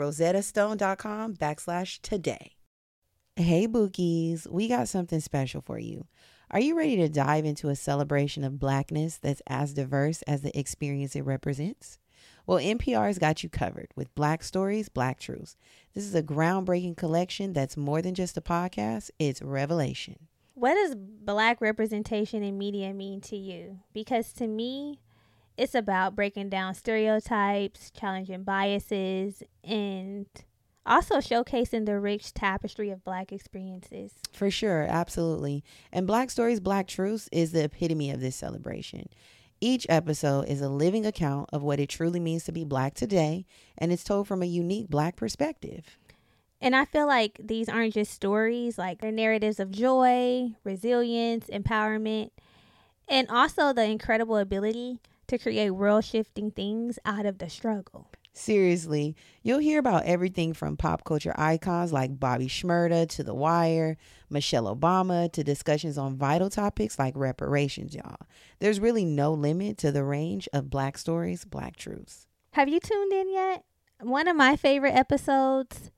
rosettastone.com/today. Hey, Bookies, we got something special for you. Are you ready to dive into a celebration of Blackness that's as diverse as the experience it represents? Well, NPR's got you covered with Black Stories, Black Truths. This is a groundbreaking collection that's more than just a podcast, it's revelation. What does Black representation in media mean to you? Because to me, it's about breaking down stereotypes, challenging biases, and also showcasing the rich tapestry of Black experiences. For sure, absolutely. And Black Stories, Black Truths is the epitome of this celebration. Each episode is a living account of what it truly means to be Black today, and it's told from a unique Black perspective. And I feel like these aren't just stories, like they're narratives of joy, resilience, empowerment, and also the incredible ability to create world-shifting things out of the struggle. Seriously, you'll hear about everything from pop culture icons like Bobby Shmurda to The Wire, Michelle Obama, to discussions on vital topics like reparations, y'all. There's really no limit to the range of Black Stories, Black Truths. Have you tuned in yet? One of my favorite episodes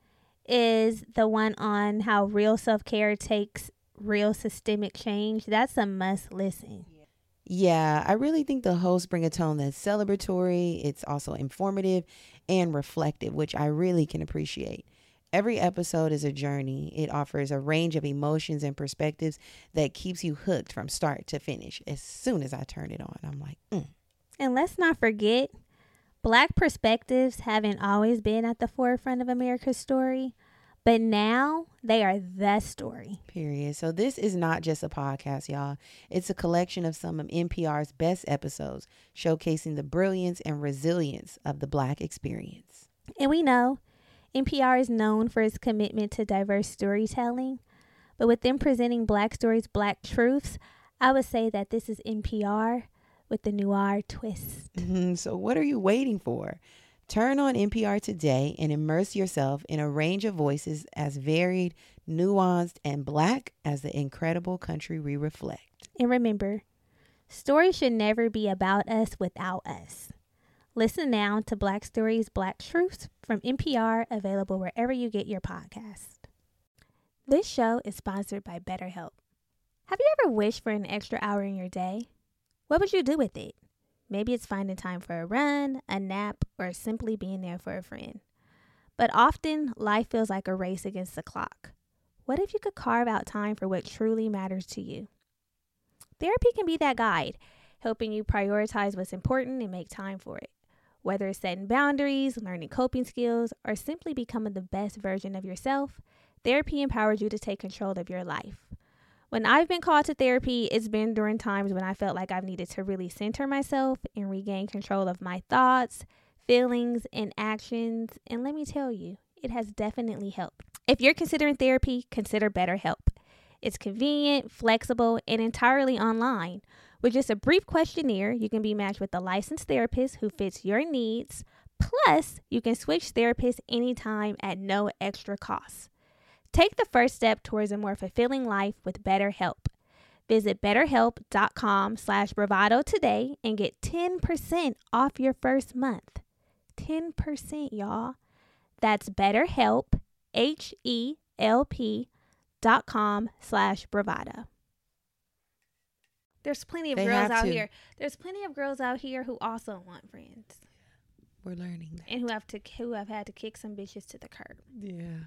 is the one on how real self-care takes real systemic change. That's a must listen. Yeah, I really think the hosts bring a tone that's celebratory. It's also informative and reflective, which I really can appreciate. Every episode is a journey. It offers a range of emotions and perspectives that keeps you hooked from start to finish. As soon as I turn it on, I'm like, And let's not forget, Black perspectives haven't always been at the forefront of America's story, but now they are the story. Period. So this is not just a podcast, y'all. It's a collection of some of NPR's best episodes, showcasing the brilliance and resilience of the Black experience. And we know NPR is known for its commitment to diverse storytelling, but with them presenting Black Stories, Black Truths, I would say that this is NPR, with the noir twist. So what are you waiting for? Turn on NPR today and immerse yourself in a range of voices as varied, nuanced, and Black as the incredible country we reflect. And remember, stories should never be about us without us. Listen now to Black Stories, Black Truths from NPR, available wherever you get your podcast. This show is sponsored by BetterHelp. Have you ever wished for an extra hour in your day? What would you do with it? Maybe it's finding time for a run, a nap, or simply being there for a friend. But often, life feels like a race against the clock. What if you could carve out time for what truly matters to you? Therapy can be that guide, helping you prioritize what's important and make time for it. Whether it's setting boundaries, learning coping skills, or simply becoming the best version of yourself, therapy empowers you to take control of your life. When I've been called to therapy, it's been during times when I felt like I've needed to really center myself and regain control of my thoughts, feelings, and actions. And let me tell you, it has definitely helped. If you're considering therapy, consider BetterHelp. It's convenient, flexible, and entirely online. With just a brief questionnaire, you can be matched with a licensed therapist who fits your needs. Plus, you can switch therapists anytime at no extra cost. Take the first step towards a more fulfilling life with BetterHelp. Visit BetterHelp.com/bravado today and get 10% off your first month. 10%, y'all. That's BetterHelp, HELP.com/bravado. There's plenty of girls out here. There's plenty of girls out here who also want friends. We're learning that. And who have had to kick some bitches to the curb. Yeah.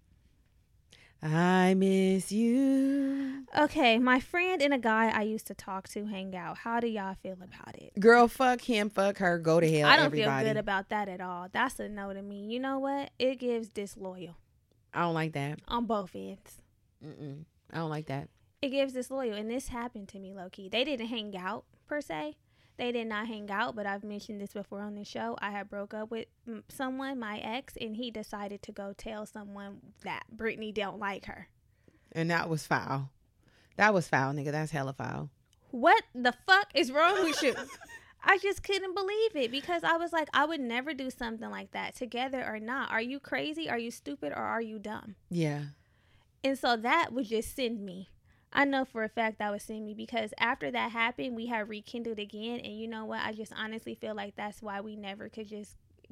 I miss you. Okay, my friend and a guy I used to talk to hang out. How do y'all feel about it? Girl, fuck him, fuck her, go to hell, I don't everybody. feel good about that at all. That's a no to me. You know what? It gives disloyal. I don't like that. On both ends. I don't like that. It gives disloyal. And this happened to me, low-key. They didn't hang out, per se. They did not hang out, but I've mentioned this before on the show. I had broke up with someone, my ex, and he decided to go tell someone that Brittany don't like her. And that was foul. That was foul, nigga. That's hella foul. What the fuck is wrong with you? I just couldn't believe it because I was like, I would never do something like that, together or not. Are you crazy? Are you stupid? Or are you dumb? Yeah. And so that would just send me. I know for a fact that would send me because after that happened, we had rekindled again. And you know what? I just honestly feel like that's why we never could just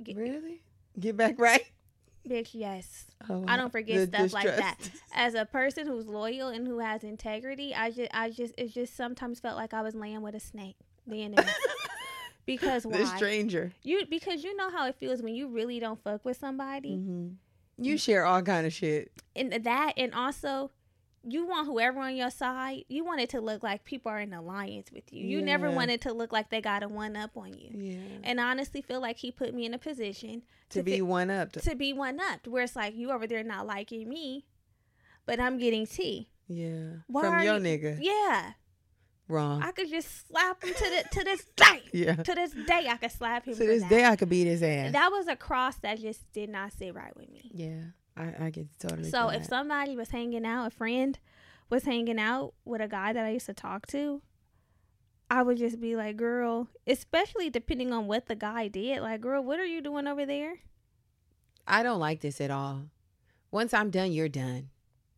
get back right. Bitch, yes. Oh, I don't forget stuff like that. As a person who's loyal and who has integrity, it just sometimes felt like I was laying with a snake. Being there. Because why? The stranger. Because you know how it feels when you really don't fuck with somebody. Mm-hmm. You share all kind of shit. And also, you want whoever on your side, you want it to look like people are in alliance with you. You never want it to look like they got a one-up on you. Yeah. And I honestly feel like he put me in a position to be one-upped. To be one-upped, where it's like, you over there not liking me, but I'm getting tea. Yeah. From your nigga. Yeah. Wrong. I could just slap him to this day. Yeah. To this day, I could slap him. To this day, I could beat his ass. That was a cross that just did not sit right with me. Yeah. I get totally. So if somebody was hanging out, a friend was hanging out with a guy that I used to talk to, I would just be like, girl, especially depending on what the guy did. Like, girl, what are you doing over there? I don't like this at all. Once I'm done, you're done.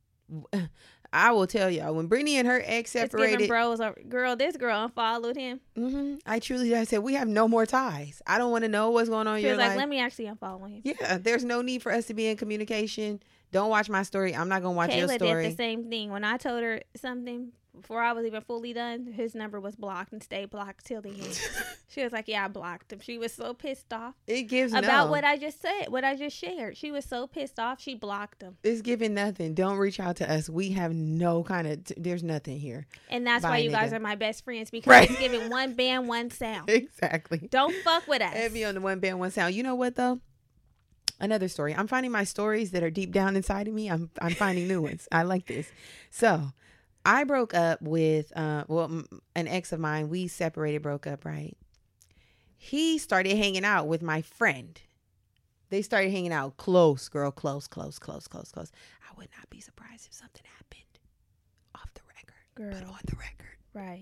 I will tell y'all, when Brittany and her ex separated, it's giving bros, girl, this girl unfollowed him. I said, we have no more ties. I don't want to know what's going on in your life. She was like, let me actually unfollow him. Yeah, there's no need for us to be in communication. Don't watch my story. I'm not going to watch your story. Kayla did the same thing. When I told her something, before I was even fully done, his number was blocked and stayed blocked till the end. She was like, yeah, I blocked him. She was so pissed off. It gives about what I just said, what I just shared. She was so pissed off, she blocked him. It's giving nothing. Don't reach out to us. We have no kind of, there's nothing here. And that's why you guys are my best friends, because it's giving one band, one sound. Exactly. Don't fuck with us. Heavy on the one band, one sound. You know what, though? Another story. I'm finding my stories that are deep down inside of me. I'm finding new ones. I like this. So I broke up with, an ex of mine. We separated, broke up, right? He started hanging out with my friend. They started hanging out close, girl, close. I would not be surprised if something happened off the record, but on the record. Right.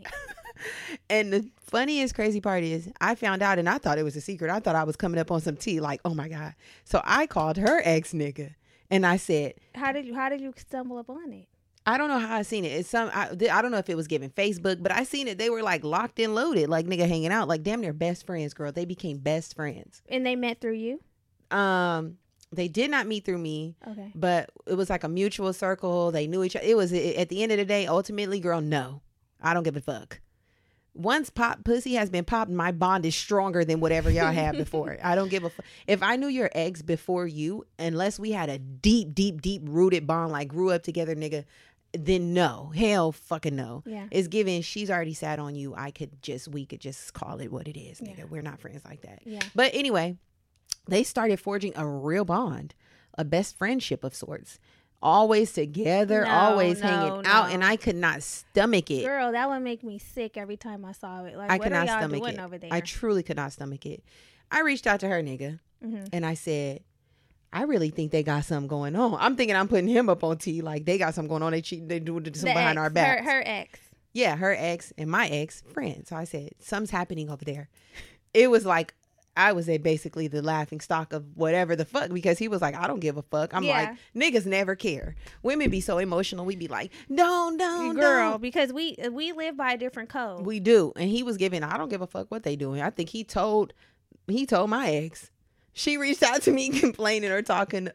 And the funniest, crazy part is I found out and I thought it was a secret. I thought I was coming up on some tea like, oh my God. So I called her ex nigga and I said, How did you stumble upon it? I don't know how I seen it. It's I don't know if it was given Facebook, but I seen it. They were like locked and loaded, like nigga hanging out, like damn near best friends, girl. They became best friends. And they met through you? They did not meet through me. Okay. But it was like a mutual circle. They knew each other. It was at the end of the day, ultimately, girl, no. I don't give a fuck. Once pussy has been popped, my bond is stronger than whatever y'all had before. I don't give a fuck. If I knew your ex before you, unless we had a deep, deep, deep rooted bond, like grew up together, nigga, then no. Hell fucking no. Yeah. It's given she's already sat on you. We could just call it what it is, nigga. Yeah. We're not friends like that. Yeah. But anyway, they started forging a real bond, a best friendship of sorts. Always together, always hanging out, and I could not stomach it. Girl, that would make me sick every time I saw it. Like, I what could are not y'all stomach doing it. over there? I truly could not stomach it. I reached out to her nigga, and I said, I really think they got something going on. I'm thinking I'm putting him up on T, like they got something going on. They cheat, they do something behind our back. Her ex. Yeah, her ex and my ex friend. So I said, something's happening over there. It was like, I was basically the laughing stock of whatever the fuck, because he was like, I don't give a fuck. I'm like, niggas never care. Women be so emotional. We be like, don't. Girl, because we live by a different code. We do. And he was giving, I don't give a fuck what they doing. I think he told my ex. She reached out to me complaining or talking.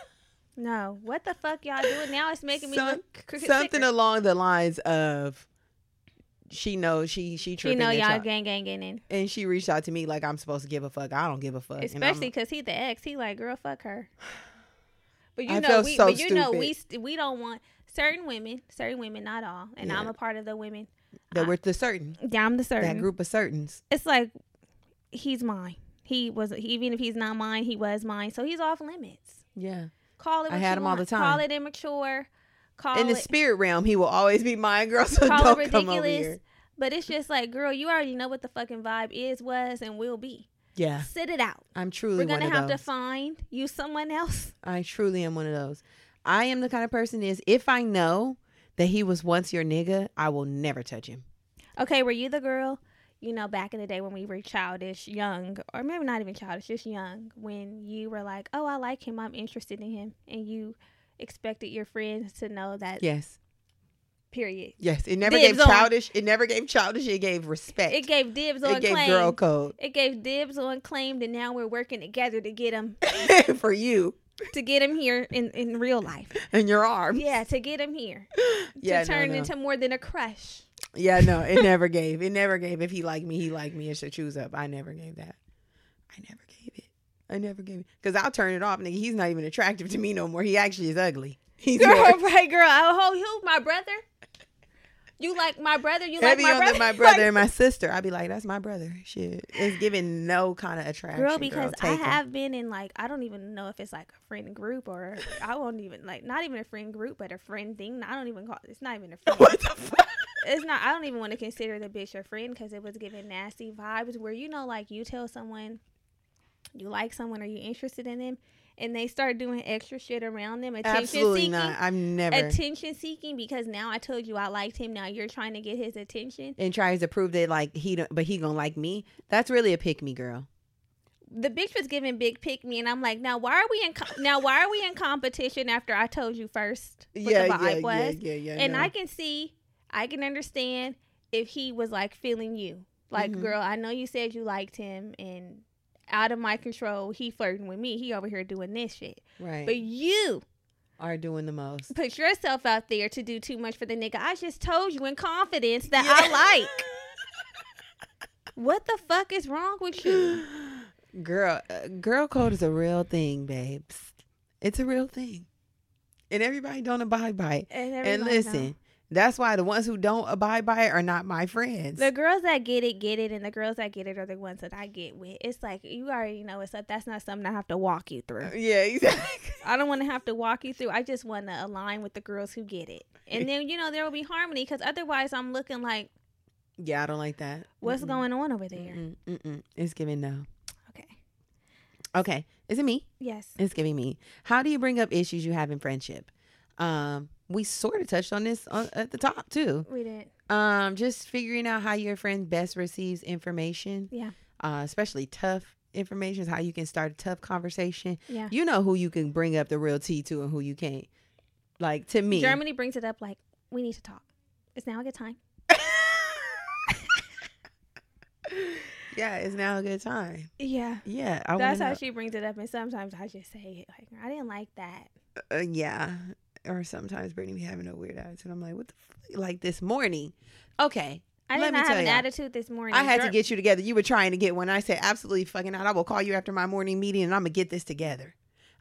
No, what the fuck y'all doing? Now it's making me look something sicker. along the lines of, she knows she tripping. She know y'all gang in. And she reached out to me like I'm supposed to give a fuck. I don't give a fuck. Especially because he the ex. He like, girl, fuck her. But you I know, felt we, so but you know, stupid. we don't want certain women, not all. And Yeah. I'm a part of the women. That we're the certain. Yeah, I'm the certain. That group of certains. It's like, he's mine. Even if he's not mine, he was mine. So he's off limits. Yeah. Call it what I had you him all want. the time. Call it immature. In the spirit realm, he will always be mine, girl. So call it don't come over ridiculous. here. But it's just like, girl, you already know what the fucking vibe is, was, and will be. Yeah. Sit it out. I'm truly We're gonna one of have those. to find you someone else. I truly am one of those. I am the kind of person is, if I know that he was once your nigga, I will never touch him. Okay, were you the girl, you know, back in the day when we were childish, young, or maybe not even childish, just young, when you were like, oh, I like him, I'm interested in him, and you expected your friends to know that? Yes. Period. Yes. It never Dibs gave on. childish. It never gave childish. It gave respect. It gave dibs on It gave claim. girl code. It gave dibs on claim, and now we're working together to get him For you here in real life. and your arm. Yeah, to get him here. Yeah, To turn no. into more than a crush. Yeah, no, it never gave. It never gave. If he liked me, he liked me. It should choose up. I never gave that. I never gave it. Because I'll turn it off, nigga. He's not even attractive to me no more. He actually is ugly. He's Girl, yours. right, girl. Who, my brother? You like my brother? You Heavy like my on brother? my brother and my sister. I'd be like, that's my brother. Shit. It's giving no kind of attraction. Girl, because I Take him. have been in, like, I don't even know if it's like a friend group or I won't even, like, not even a friend group, but a friend thing. I don't even call it's not even a friend. What the fuck? It's not, I don't even want to consider the bitch your friend because it was giving nasty vibes where, you know, like you tell someone you like someone or you're interested in them and they start doing extra shit around them. Attention Absolutely seeking. not. I've never. Attention seeking because now I told you I liked him. Now you're trying to get his attention. And tries to prove that like he gonna like me. That's really a pick me girl. The bitch was giving big pick me, and I'm like, now why are we in competition after I told you first what the vibe was? Yeah. And no. I can understand if he was like feeling you, like, girl, I know you said you liked him, and out of my control, he flirting with me. He over here doing this shit, Right. But you are doing the most. put yourself out there to do too much for the nigga. I just told you in confidence that I like. What the fuck is wrong with you? Girl code is a real thing, babes. It's a real thing. And everybody don't abide by it. And listen, that's why the ones who don't abide by it are not my friends. The girls that get it, and the girls that get it are the ones that I get with. It's like, you already know it's up. That's not something I have to walk you through. Yeah, exactly. I don't want to have to walk you through. I just want to align with the girls who get it. And then, you know, there will be harmony because otherwise I'm looking like, Yeah, I don't like that. what's going on over there? It's giving no. Okay. Is it me? Yes. It's giving me. How do you bring up issues you have in friendship? We sort of touched on this at the top too. We did. Just figuring out how your friend best receives information. Yeah. Especially tough information, how you can start a tough conversation. Yeah. You know who you can bring up the real tea to and who you can't. Like, to me, Germany brings it up like, we need to talk. It's now a good time. Yeah, it's now a good time. Yeah. Yeah. That's how she brings it up. And sometimes I just say it. Like, I didn't like that. Yeah. Or sometimes Brittany be having a weird attitude. I'm like, what the fuck? Like this morning. Okay. I did not have an attitude this morning. I had to get you together. You were trying to get one. I said, absolutely fucking not. I will call you after my morning meeting and I'm going to get this together.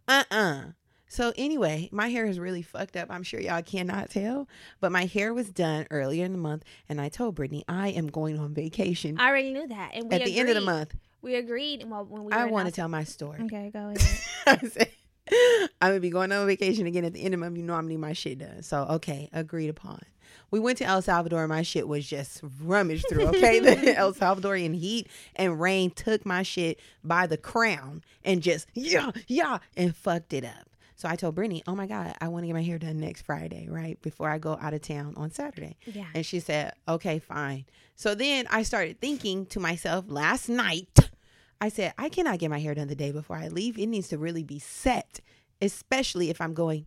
So anyway, my hair is really fucked up. I'm sure y'all cannot tell, but my hair was done earlier in the month. And I told Brittany, I am going on vacation. I already knew that. And we at the end of the month. We agreed. Well, when we I want to tell my story. Okay, go ahead. I said, I'm going to be going on vacation again at the end of the month. You know I'm going to need my shit done. So, okay, agreed upon. We went to El Salvador and my shit was just rummaged through, okay? The El Salvadorian heat and rain took my shit by the crown and just, and fucked it up. So I told Brittany, oh my God, I want to get my hair done next Friday, right? Before I go out of town on Saturday. Yeah. And she said, okay, fine. So then I started thinking to myself last night, I said, I cannot get my hair done the day before I leave. It needs to really be set, especially if I'm going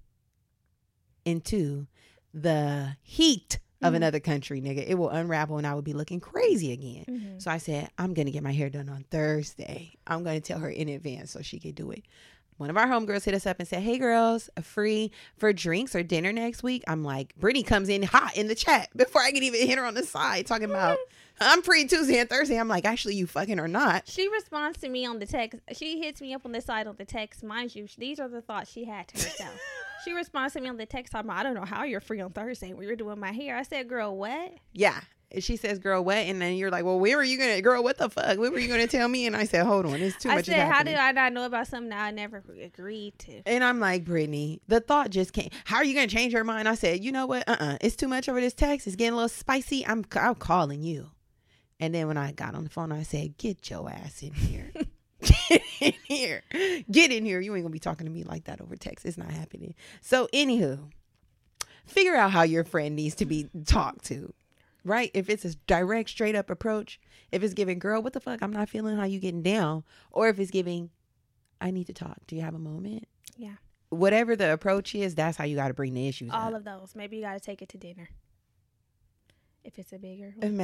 into the heat of another country, nigga. It will unravel and I will be looking crazy again. Mm-hmm. So I said, I'm going to get my hair done on Thursday. I'm going to tell her in advance so she could do it. One of our homegirls hit us up and said, hey girls, free for drinks or dinner next week? I'm like, Brittany comes in hot in the chat before I can even hit her on the side talking about, I'm free Tuesday and Thursday. I'm like, actually, you fucking or not. She responds to me on the text. She hits me up on the side on the text. Mind you, these are the thoughts she had to herself. She responds to me on the text talking about, I don't know how you're free on Thursday when you're doing my hair. I said, girl, what? Yeah. She says, girl, what? And then you're like, well, when were you going to, girl, what the fuck? When were you going to tell me? And I said, hold on. It's too much. I said, how did I not know about something that I never agreed to? And I'm like, Brittany, the thought just came. How are you going to change your mind? I said, you know what? It's too much over this text. It's getting a little spicy. I'm calling you. And then when I got on the phone, I said, get your ass in here. Get in here. Get in here. You ain't going to be talking to me like that over text. It's not happening. So anywho, figure out how your friend needs to be talked to. Right? If it's a direct, straight up approach, if it's giving, girl, what the fuck? I'm not feeling how you getting down. Or if it's giving, I need to talk. Do you have a moment? Yeah. Whatever the approach is, that's how you got to bring the issues All up. of those. Maybe you got to take it to dinner. If it's a bigger one.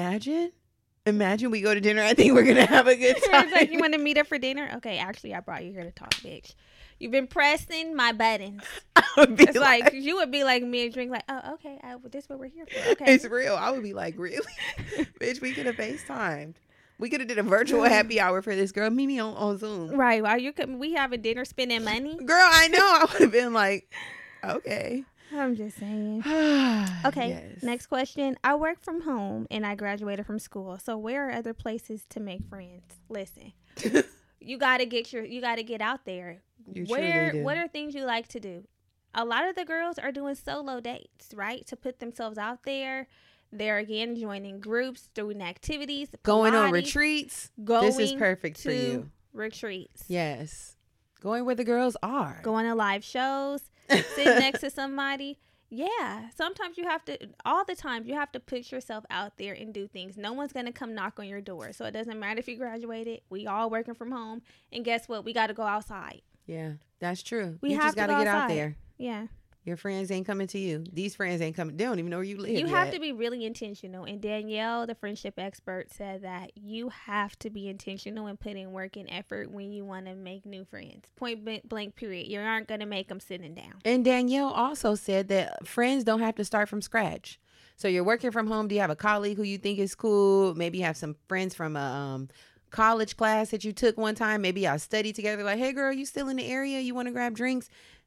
Imagine we go to dinner. I think we're going to have a good time. It's like, you want to meet up for dinner? Okay, actually, I brought you here to talk, bitch. You've been pressing my buttons. It's like, you would be like me and drink like, oh, okay, this is what we're here for. Okay. It's real. I would be like, really? Bitch, we could have FaceTimed. We could have did a virtual happy hour for this girl. Meet me on Zoom. Right. While we having dinner, spending money. Girl, I know. I would have been like, okay. I'm just saying. Okay. Yes. Next question. I work from home and I graduated from school. So where are other places to make friends? Listen, you got to get out there. What are things you like to do? A lot of the girls are doing solo dates, right? To put themselves out there. They're again joining groups, doing activities, going Pilates, on retreats. This is perfect for you. Retreats. Yes. Going where the girls are. Going to live shows, sitting next to somebody. Yeah. Sometimes all the time, you have to put yourself out there and do things. No one's going to come knock on your door. So it doesn't matter if you graduated. We all working from home. And guess what? We got to go outside. Yeah, that's true. You just got to get out there. Yeah. Your friends ain't coming to you. These friends ain't coming. They don't even know where you live. You have to be really intentional. And Danielle, the friendship expert, said that you have to be intentional and put in work and effort when you want to make new friends. Point blank, period. You aren't going to make them sitting down. And Danielle also said that friends don't have to start from scratch. So you're working from home. Do you have a colleague who you think is cool? Maybe you have some friends from a college class that you took one time. Maybe y'all study together. Like, hey, girl, you still in the area? You want to grab drinks?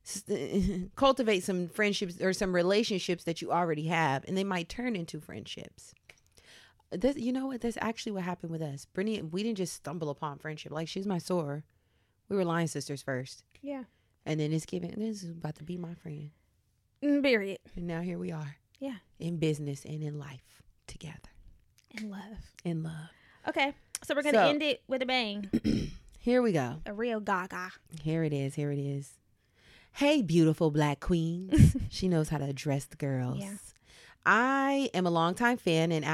Cultivate some friendships or some relationships that you already have, and they might turn into friendships. You know what? That's actually what happened with us. Brittany, we didn't just stumble upon friendship. Like, she's my soror. We were line sisters first. Yeah. And then this is about to be my friend. Period. And now here we are. Yeah. In business and in life together. In love. In love. Okay. So we're going to end it with a bang. Here we go. A real gaga. Here it is. Here it is. Hey, beautiful black queens. She knows how to address the girls. Yeah. I am a longtime fan and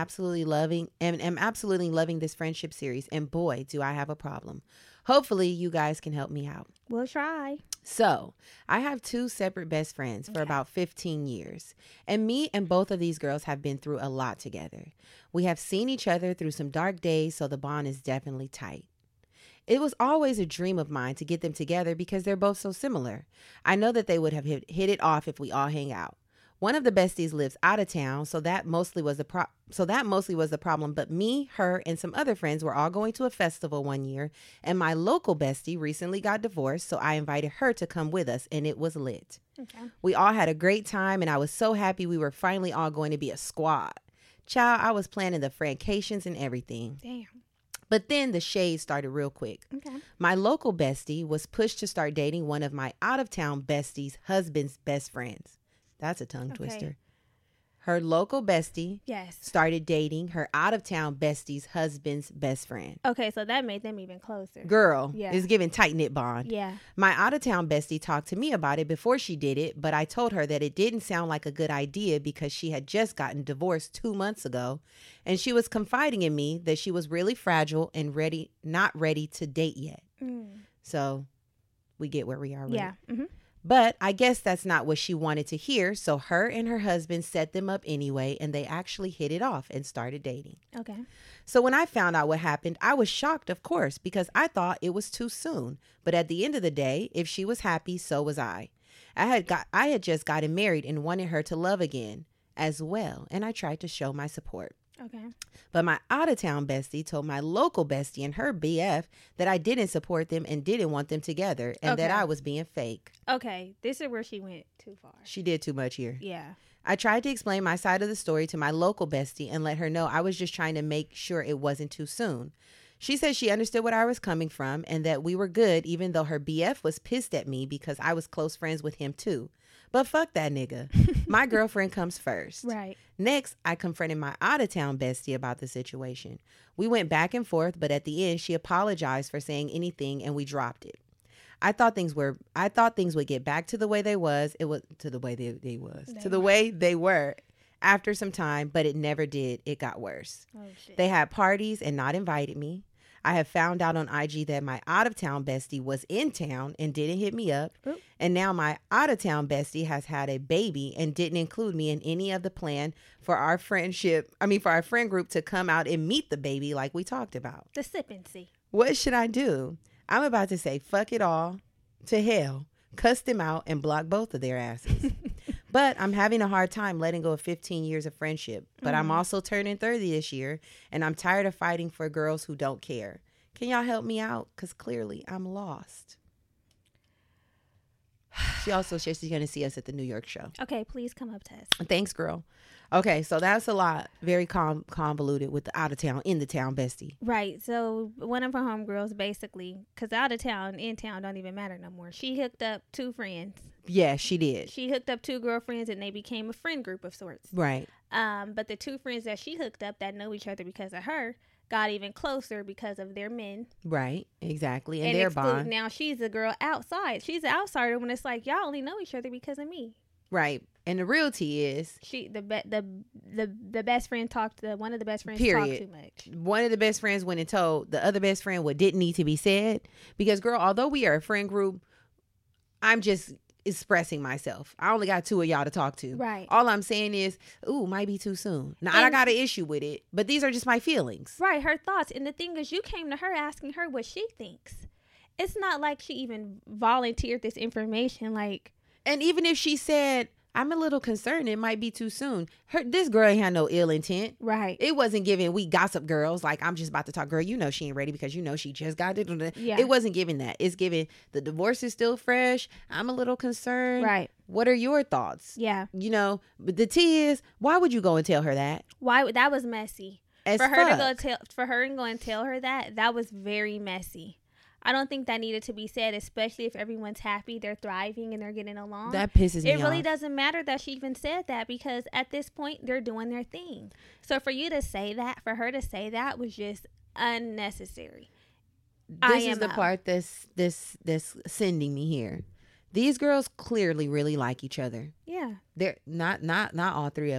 am absolutely loving this friendship series. And boy, do I have a problem. Hopefully, you guys can help me out. We'll try. So, I have 2 separate best friends for about 15 years. And me and both of these girls have been through a lot together. We have seen each other through some dark days, so the bond is definitely tight. It was always a dream of mine to get them together because they're both so similar. I know that they would have hit it off if we all hang out. One of the besties lives out of town, so that mostly was the problem. But me, her, and some other friends were all going to a festival one year, and my local bestie recently got divorced, so I invited her to come with us, and it was lit. Okay. We all had a great time, and I was so happy we were finally all going to be a squad. Child, I was planning the francations and everything. Damn. But then the shade started real quick. Okay. My local bestie was pushed to start dating one of my out-of-town bestie's husband's best friends. That's a tongue twister. Her local bestie started dating her out-of-town bestie's husband's best friend. Okay, so that made them even closer. Girl, it's giving tight-knit bond. Yeah. My out-of-town bestie talked to me about it before she did it, but I told her that it didn't sound like a good idea because she had just gotten divorced 2 months ago, and she was confiding in me that she was really fragile and not ready to date yet. So we get where we are. Right? Yeah. Mm-hmm. But I guess that's not what she wanted to hear. So her and her husband set them up anyway, and they actually hit it off and started dating. Okay. So when I found out what happened, I was shocked, of course, because I thought it was too soon. But at the end of the day, if she was happy, so was I. I had just gotten married and wanted her to love again as well, and I tried to show my support. Okay. But my out-of-town bestie told my local bestie and her BF that I didn't support them and didn't want them together and that I was being fake. Okay. This is where she went too far. She did too much here. Yeah. I tried to explain my side of the story to my local bestie and let her know I was just trying to make sure it wasn't too soon. She said she understood what I was coming from and that we were good even though her BF was pissed at me because I was close friends with him too. But fuck that nigga. My girlfriend comes first. Right. Next, I confronted my out-of-town bestie about the situation. We went back and forth, but at the end, she apologized for saying anything and we dropped it. I thought things would get back to the way they were after some time, but it never did. It got worse. Oh, shit. They had parties and not invited me. I have found out on IG that my out-of-town bestie was in town and didn't hit me up. Oop. And now my out-of-town bestie has had a baby and didn't include me in any of the plan for our friend group to come out and meet the baby like we talked about. The sip and see. What should I do? I'm about to say fuck it all to hell, cuss them out, and block both of their asses. But I'm having a hard time letting go of 15 years of friendship. But I'm also turning 30 this year, and I'm tired of fighting for girls who don't care. Can y'all help me out? Because clearly I'm lost. She also says she's going to see us at the New York show. Okay, please come up to us. Thanks, girl. Okay, so that's a lot. Very convoluted with the out-of-town, in-the-town bestie. Right. So one of her homegirls basically, because out-of-town, in-town don't even matter no more. She hooked up 2 friends. Yeah, she did. She hooked up 2 girlfriends and they became a friend group of sorts. Right. But the 2 friends that she hooked up that know each other because of her got even closer because of their men. Right. Exactly. And their bond. Now she's a girl outside. She's an outsider when it's like, y'all only know each other because of me. Right. And the real tea is the best friend talked to one of the best friends period. Talked too much. One of the best friends went and told the other best friend what didn't need to be said. Because girl, although we are a friend group, I'm just expressing myself. I only got 2 of y'all to talk to. Right. All I'm saying is, ooh, might be too soon. Now I got an issue with it, but these are just my feelings. Right, her thoughts. And the thing is, you came to her asking her what she thinks. It's not like she even volunteered this information. Like, and even if she said, I'm a little concerned it might be too soon. This girl ain't had no ill intent. Right. It wasn't giving we gossip girls like I'm just about to talk. Girl, you know she ain't ready because you know she just got it. Yeah. It wasn't giving that. It's giving the divorce is still fresh. I'm a little concerned. Right. What are your thoughts? Yeah. You know, but the tea is, why would you go and tell her that? Why? That was messy. For her to go and tell her that was very messy. I don't think that needed to be said, especially if everyone's happy, they're thriving, and they're getting along. That pisses me off. It really doesn't matter that she even said that because at this point, they're doing their thing. So for you to say that, for her to say that was just unnecessary. This is the part that's sending me here. These girls clearly really like each other. Yeah. They're not all 3 of them.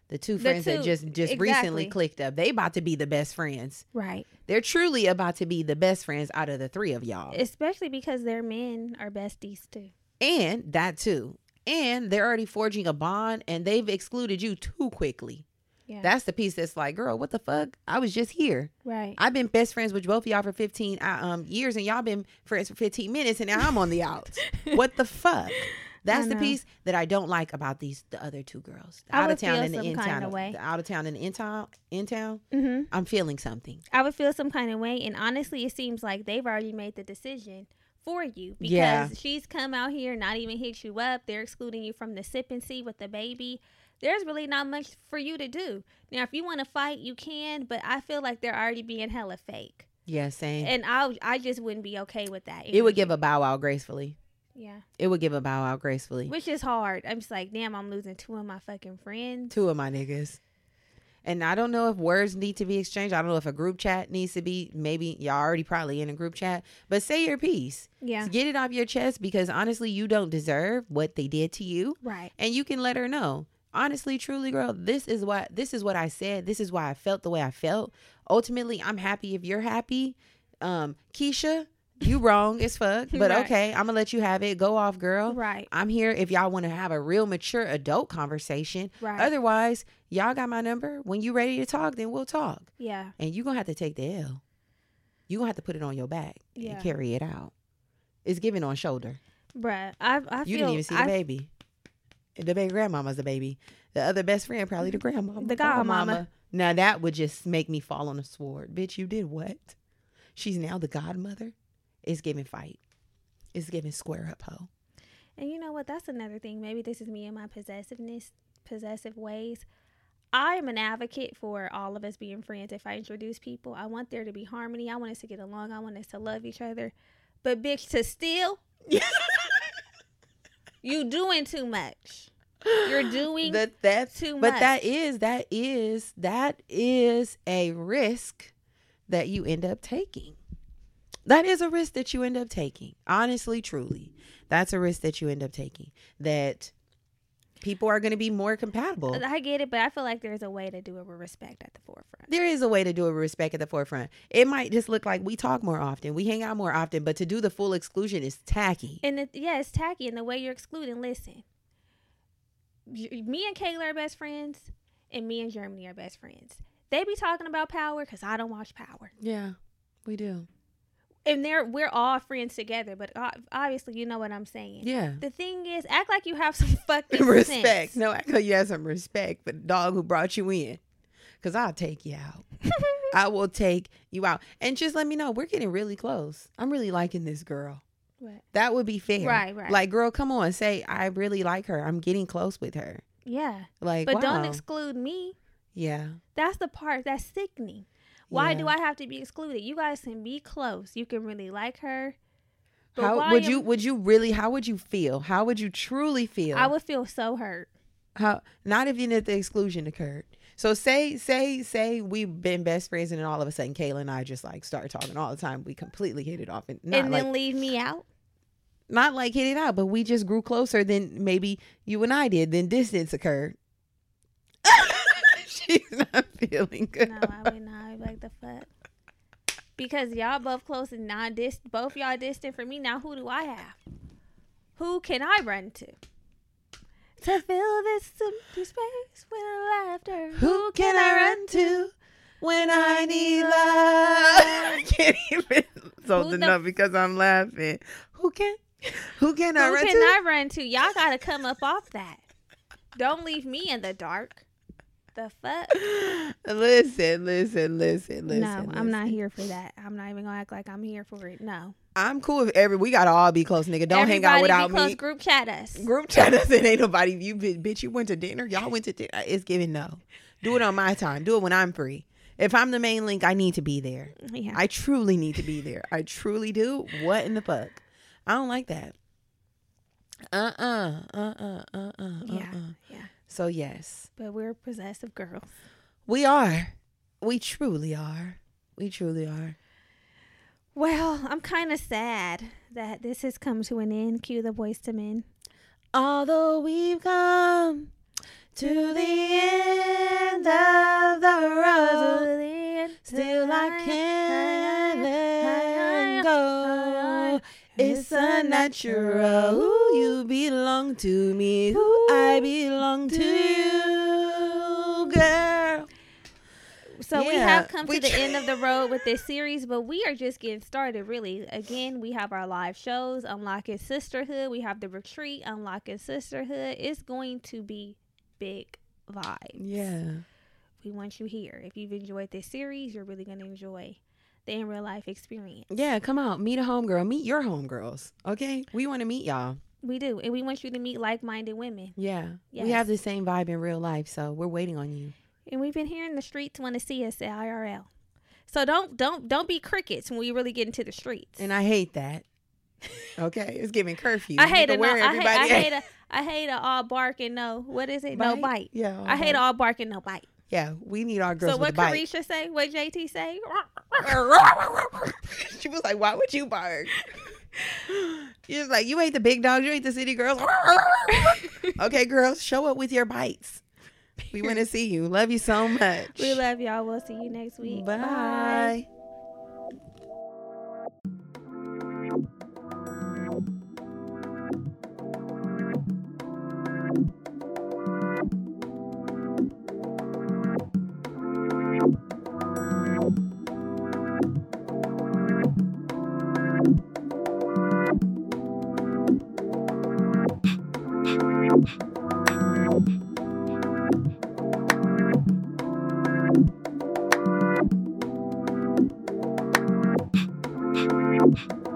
The two friends that just recently exactly. clicked up. They about to be the best friends. Right. They're truly about to be the best friends out of the three of y'all. Especially because their men are besties too. And that too. And they're already forging a bond and they've excluded you too quickly. Yeah. That's the piece that's like, girl, what the fuck? I was just here. Right. I've been best friends with both of y'all for 15 years and y'all been friends for 15 minutes and now I'm on the outs. What the fuck? That's the piece that I don't like about the other two girls. The out of town and the in town. The out of town and the in town. Mm-hmm. I'm feeling something. I would feel some kind of way. And honestly, it seems like they've already made the decision for you because she's come out here, not even hit you up. They're excluding you from the sip and see with the baby. There's really not much for you to do. Now, if you want to fight, you can, but I feel like they're already being hella fake. Yeah, same. And I just wouldn't be okay with that. It would give a bow out gracefully. Yeah. It would give a bow out gracefully. Which is hard. I'm just like, damn, I'm losing two of my fucking friends. Two of my niggas. And I don't know if words need to be exchanged. I don't know if a group chat needs to be. Maybe y'all already probably in a group chat. But say your piece. Yeah. So get it off your chest because honestly, you don't deserve what they did to you. Right. And you can let her know. Honestly, truly, girl, this is what I said. This is why I felt the way I felt. Ultimately, I'm happy if you're happy. Keisha, you wrong as fuck, but right. Okay, I'm gonna let you have it. Go off, girl. Right. I'm here if y'all want to have a real mature adult conversation. Right. Otherwise, y'all got my number. When you ready to talk, then we'll talk. Yeah. And you gonna have to take the L. You gonna have to put it on your back and carry it out. It's given on shoulder. Bruh, I feel you didn't even see the baby. The baby grandmama's the baby. The other best friend probably the grandmama. The godmama. Now that would just make me fall on the sword. Bitch, you did what? She's now the godmother. It's giving fight. It's giving square up, hoe. And you know what? That's another thing. Maybe this is me and my possessive ways. I'm an advocate for all of us being friends. If I introduce people, I want there to be harmony. I want us to get along. I want us to love each other. But bitch, to steal, you doing too much. You're doing too much. But that is a risk that you end up taking. That is a risk that you end up taking. Honestly, truly. That's a risk that you end up taking. That people are going to be more compatible. I get it, but I feel like there's a way to do it with respect at the forefront. There is a way to do it with respect at the forefront. It might just look like we talk more often. We hang out more often. But to do the full exclusion is tacky. And it's tacky. And the way you're excluding, listen. Me and Kayla are best friends. And me and Germany are best friends. They be talking about Power because I don't watch Power. Yeah, we do. And we're all friends together, but obviously you know what I'm saying. Yeah. The thing is, act like you have some fucking respect. sense. No, act like you have some respect for the dog who brought you in. Because I'll take you out. I will take you out. And just let me know, we're getting really close. I'm really liking this girl. What? That would be fair. Right. Like, girl, come on. Say, I really like her. I'm getting close with her. Yeah. Like, but wow. don't exclude me. Yeah. That's the part that's sickening. Why do I have to be excluded? You guys can be close. You can really like her. How would you feel? How would you truly feel? I would feel so hurt. How? Not if the exclusion occurred. So say we've been best friends and then all of a sudden Kayla and I just like start talking all the time. We completely hit it off and then leave me out. Not like hit it out, but we just grew closer than maybe you and I did. Then distance occurred. She's not feeling good. No, I would not. I'd be like, the fuck? Because y'all both close and both y'all distant from me. Now who do I have? Who can I run to fill this empty space with laughter? Who can I run to when I need love? I can't even hold enough because I'm laughing. Who can I run to? Y'all gotta come up off that. Don't leave me in the dark. The fuck? Listen. No, I'm not here for that. I'm not even gonna act like I'm here for it. No. I'm cool if we gotta all be close, nigga. Don't hang out without me. Group chat us. Group chat us and ain't nobody. You bitch, you went to dinner. Y'all went to dinner. It's giving no. Do it on my time. Do it when I'm free. If I'm the main link, I need to be there. Yeah. I truly need to be there. I truly do. What in the fuck? I don't like that. Yeah. So yes. But we're possessive girls. We are. We truly are. We truly are. Well, I'm kind of sad that this has come to an end. Cue the Boyz II Men. Although we've come to the end of the road. Still I can't let go. It's unnatural. Ooh, you belong to me. Ooh, I belong to you, girl. So we have come to the end of the road with this series, but we are just getting started, really. Again, we have our live shows, Unlocking Sisterhood. We have the retreat, Unlocking Sisterhood. It's going to be big vibes. Yeah. We want you here. If you've enjoyed this series, you're really going to enjoy the in real life experience. Yeah, come out. Meet a homegirl. Meet your homegirls. Okay? We want to meet y'all. We do. And we want you to meet like-minded women. Yeah. Yes. We have the same vibe in real life, so we're waiting on you. And we've been hearing the streets want to see us at IRL. So don't be crickets when we really get into the streets. And I hate that. Okay, it's giving curfew. I hate a all bark and no. What is it? Bite? No bite. Yeah. I hate all bark and no bite. Yeah, we need our girls So with what a bite. Carisha say? What JT say? She was like, "Why would you bark?" She was like, "You ain't the big dogs. You ain't the city girls." Okay, girls, show up with your bites. We want to see you. Love you so much. We love y'all. We'll see you next week. Bye. Bye.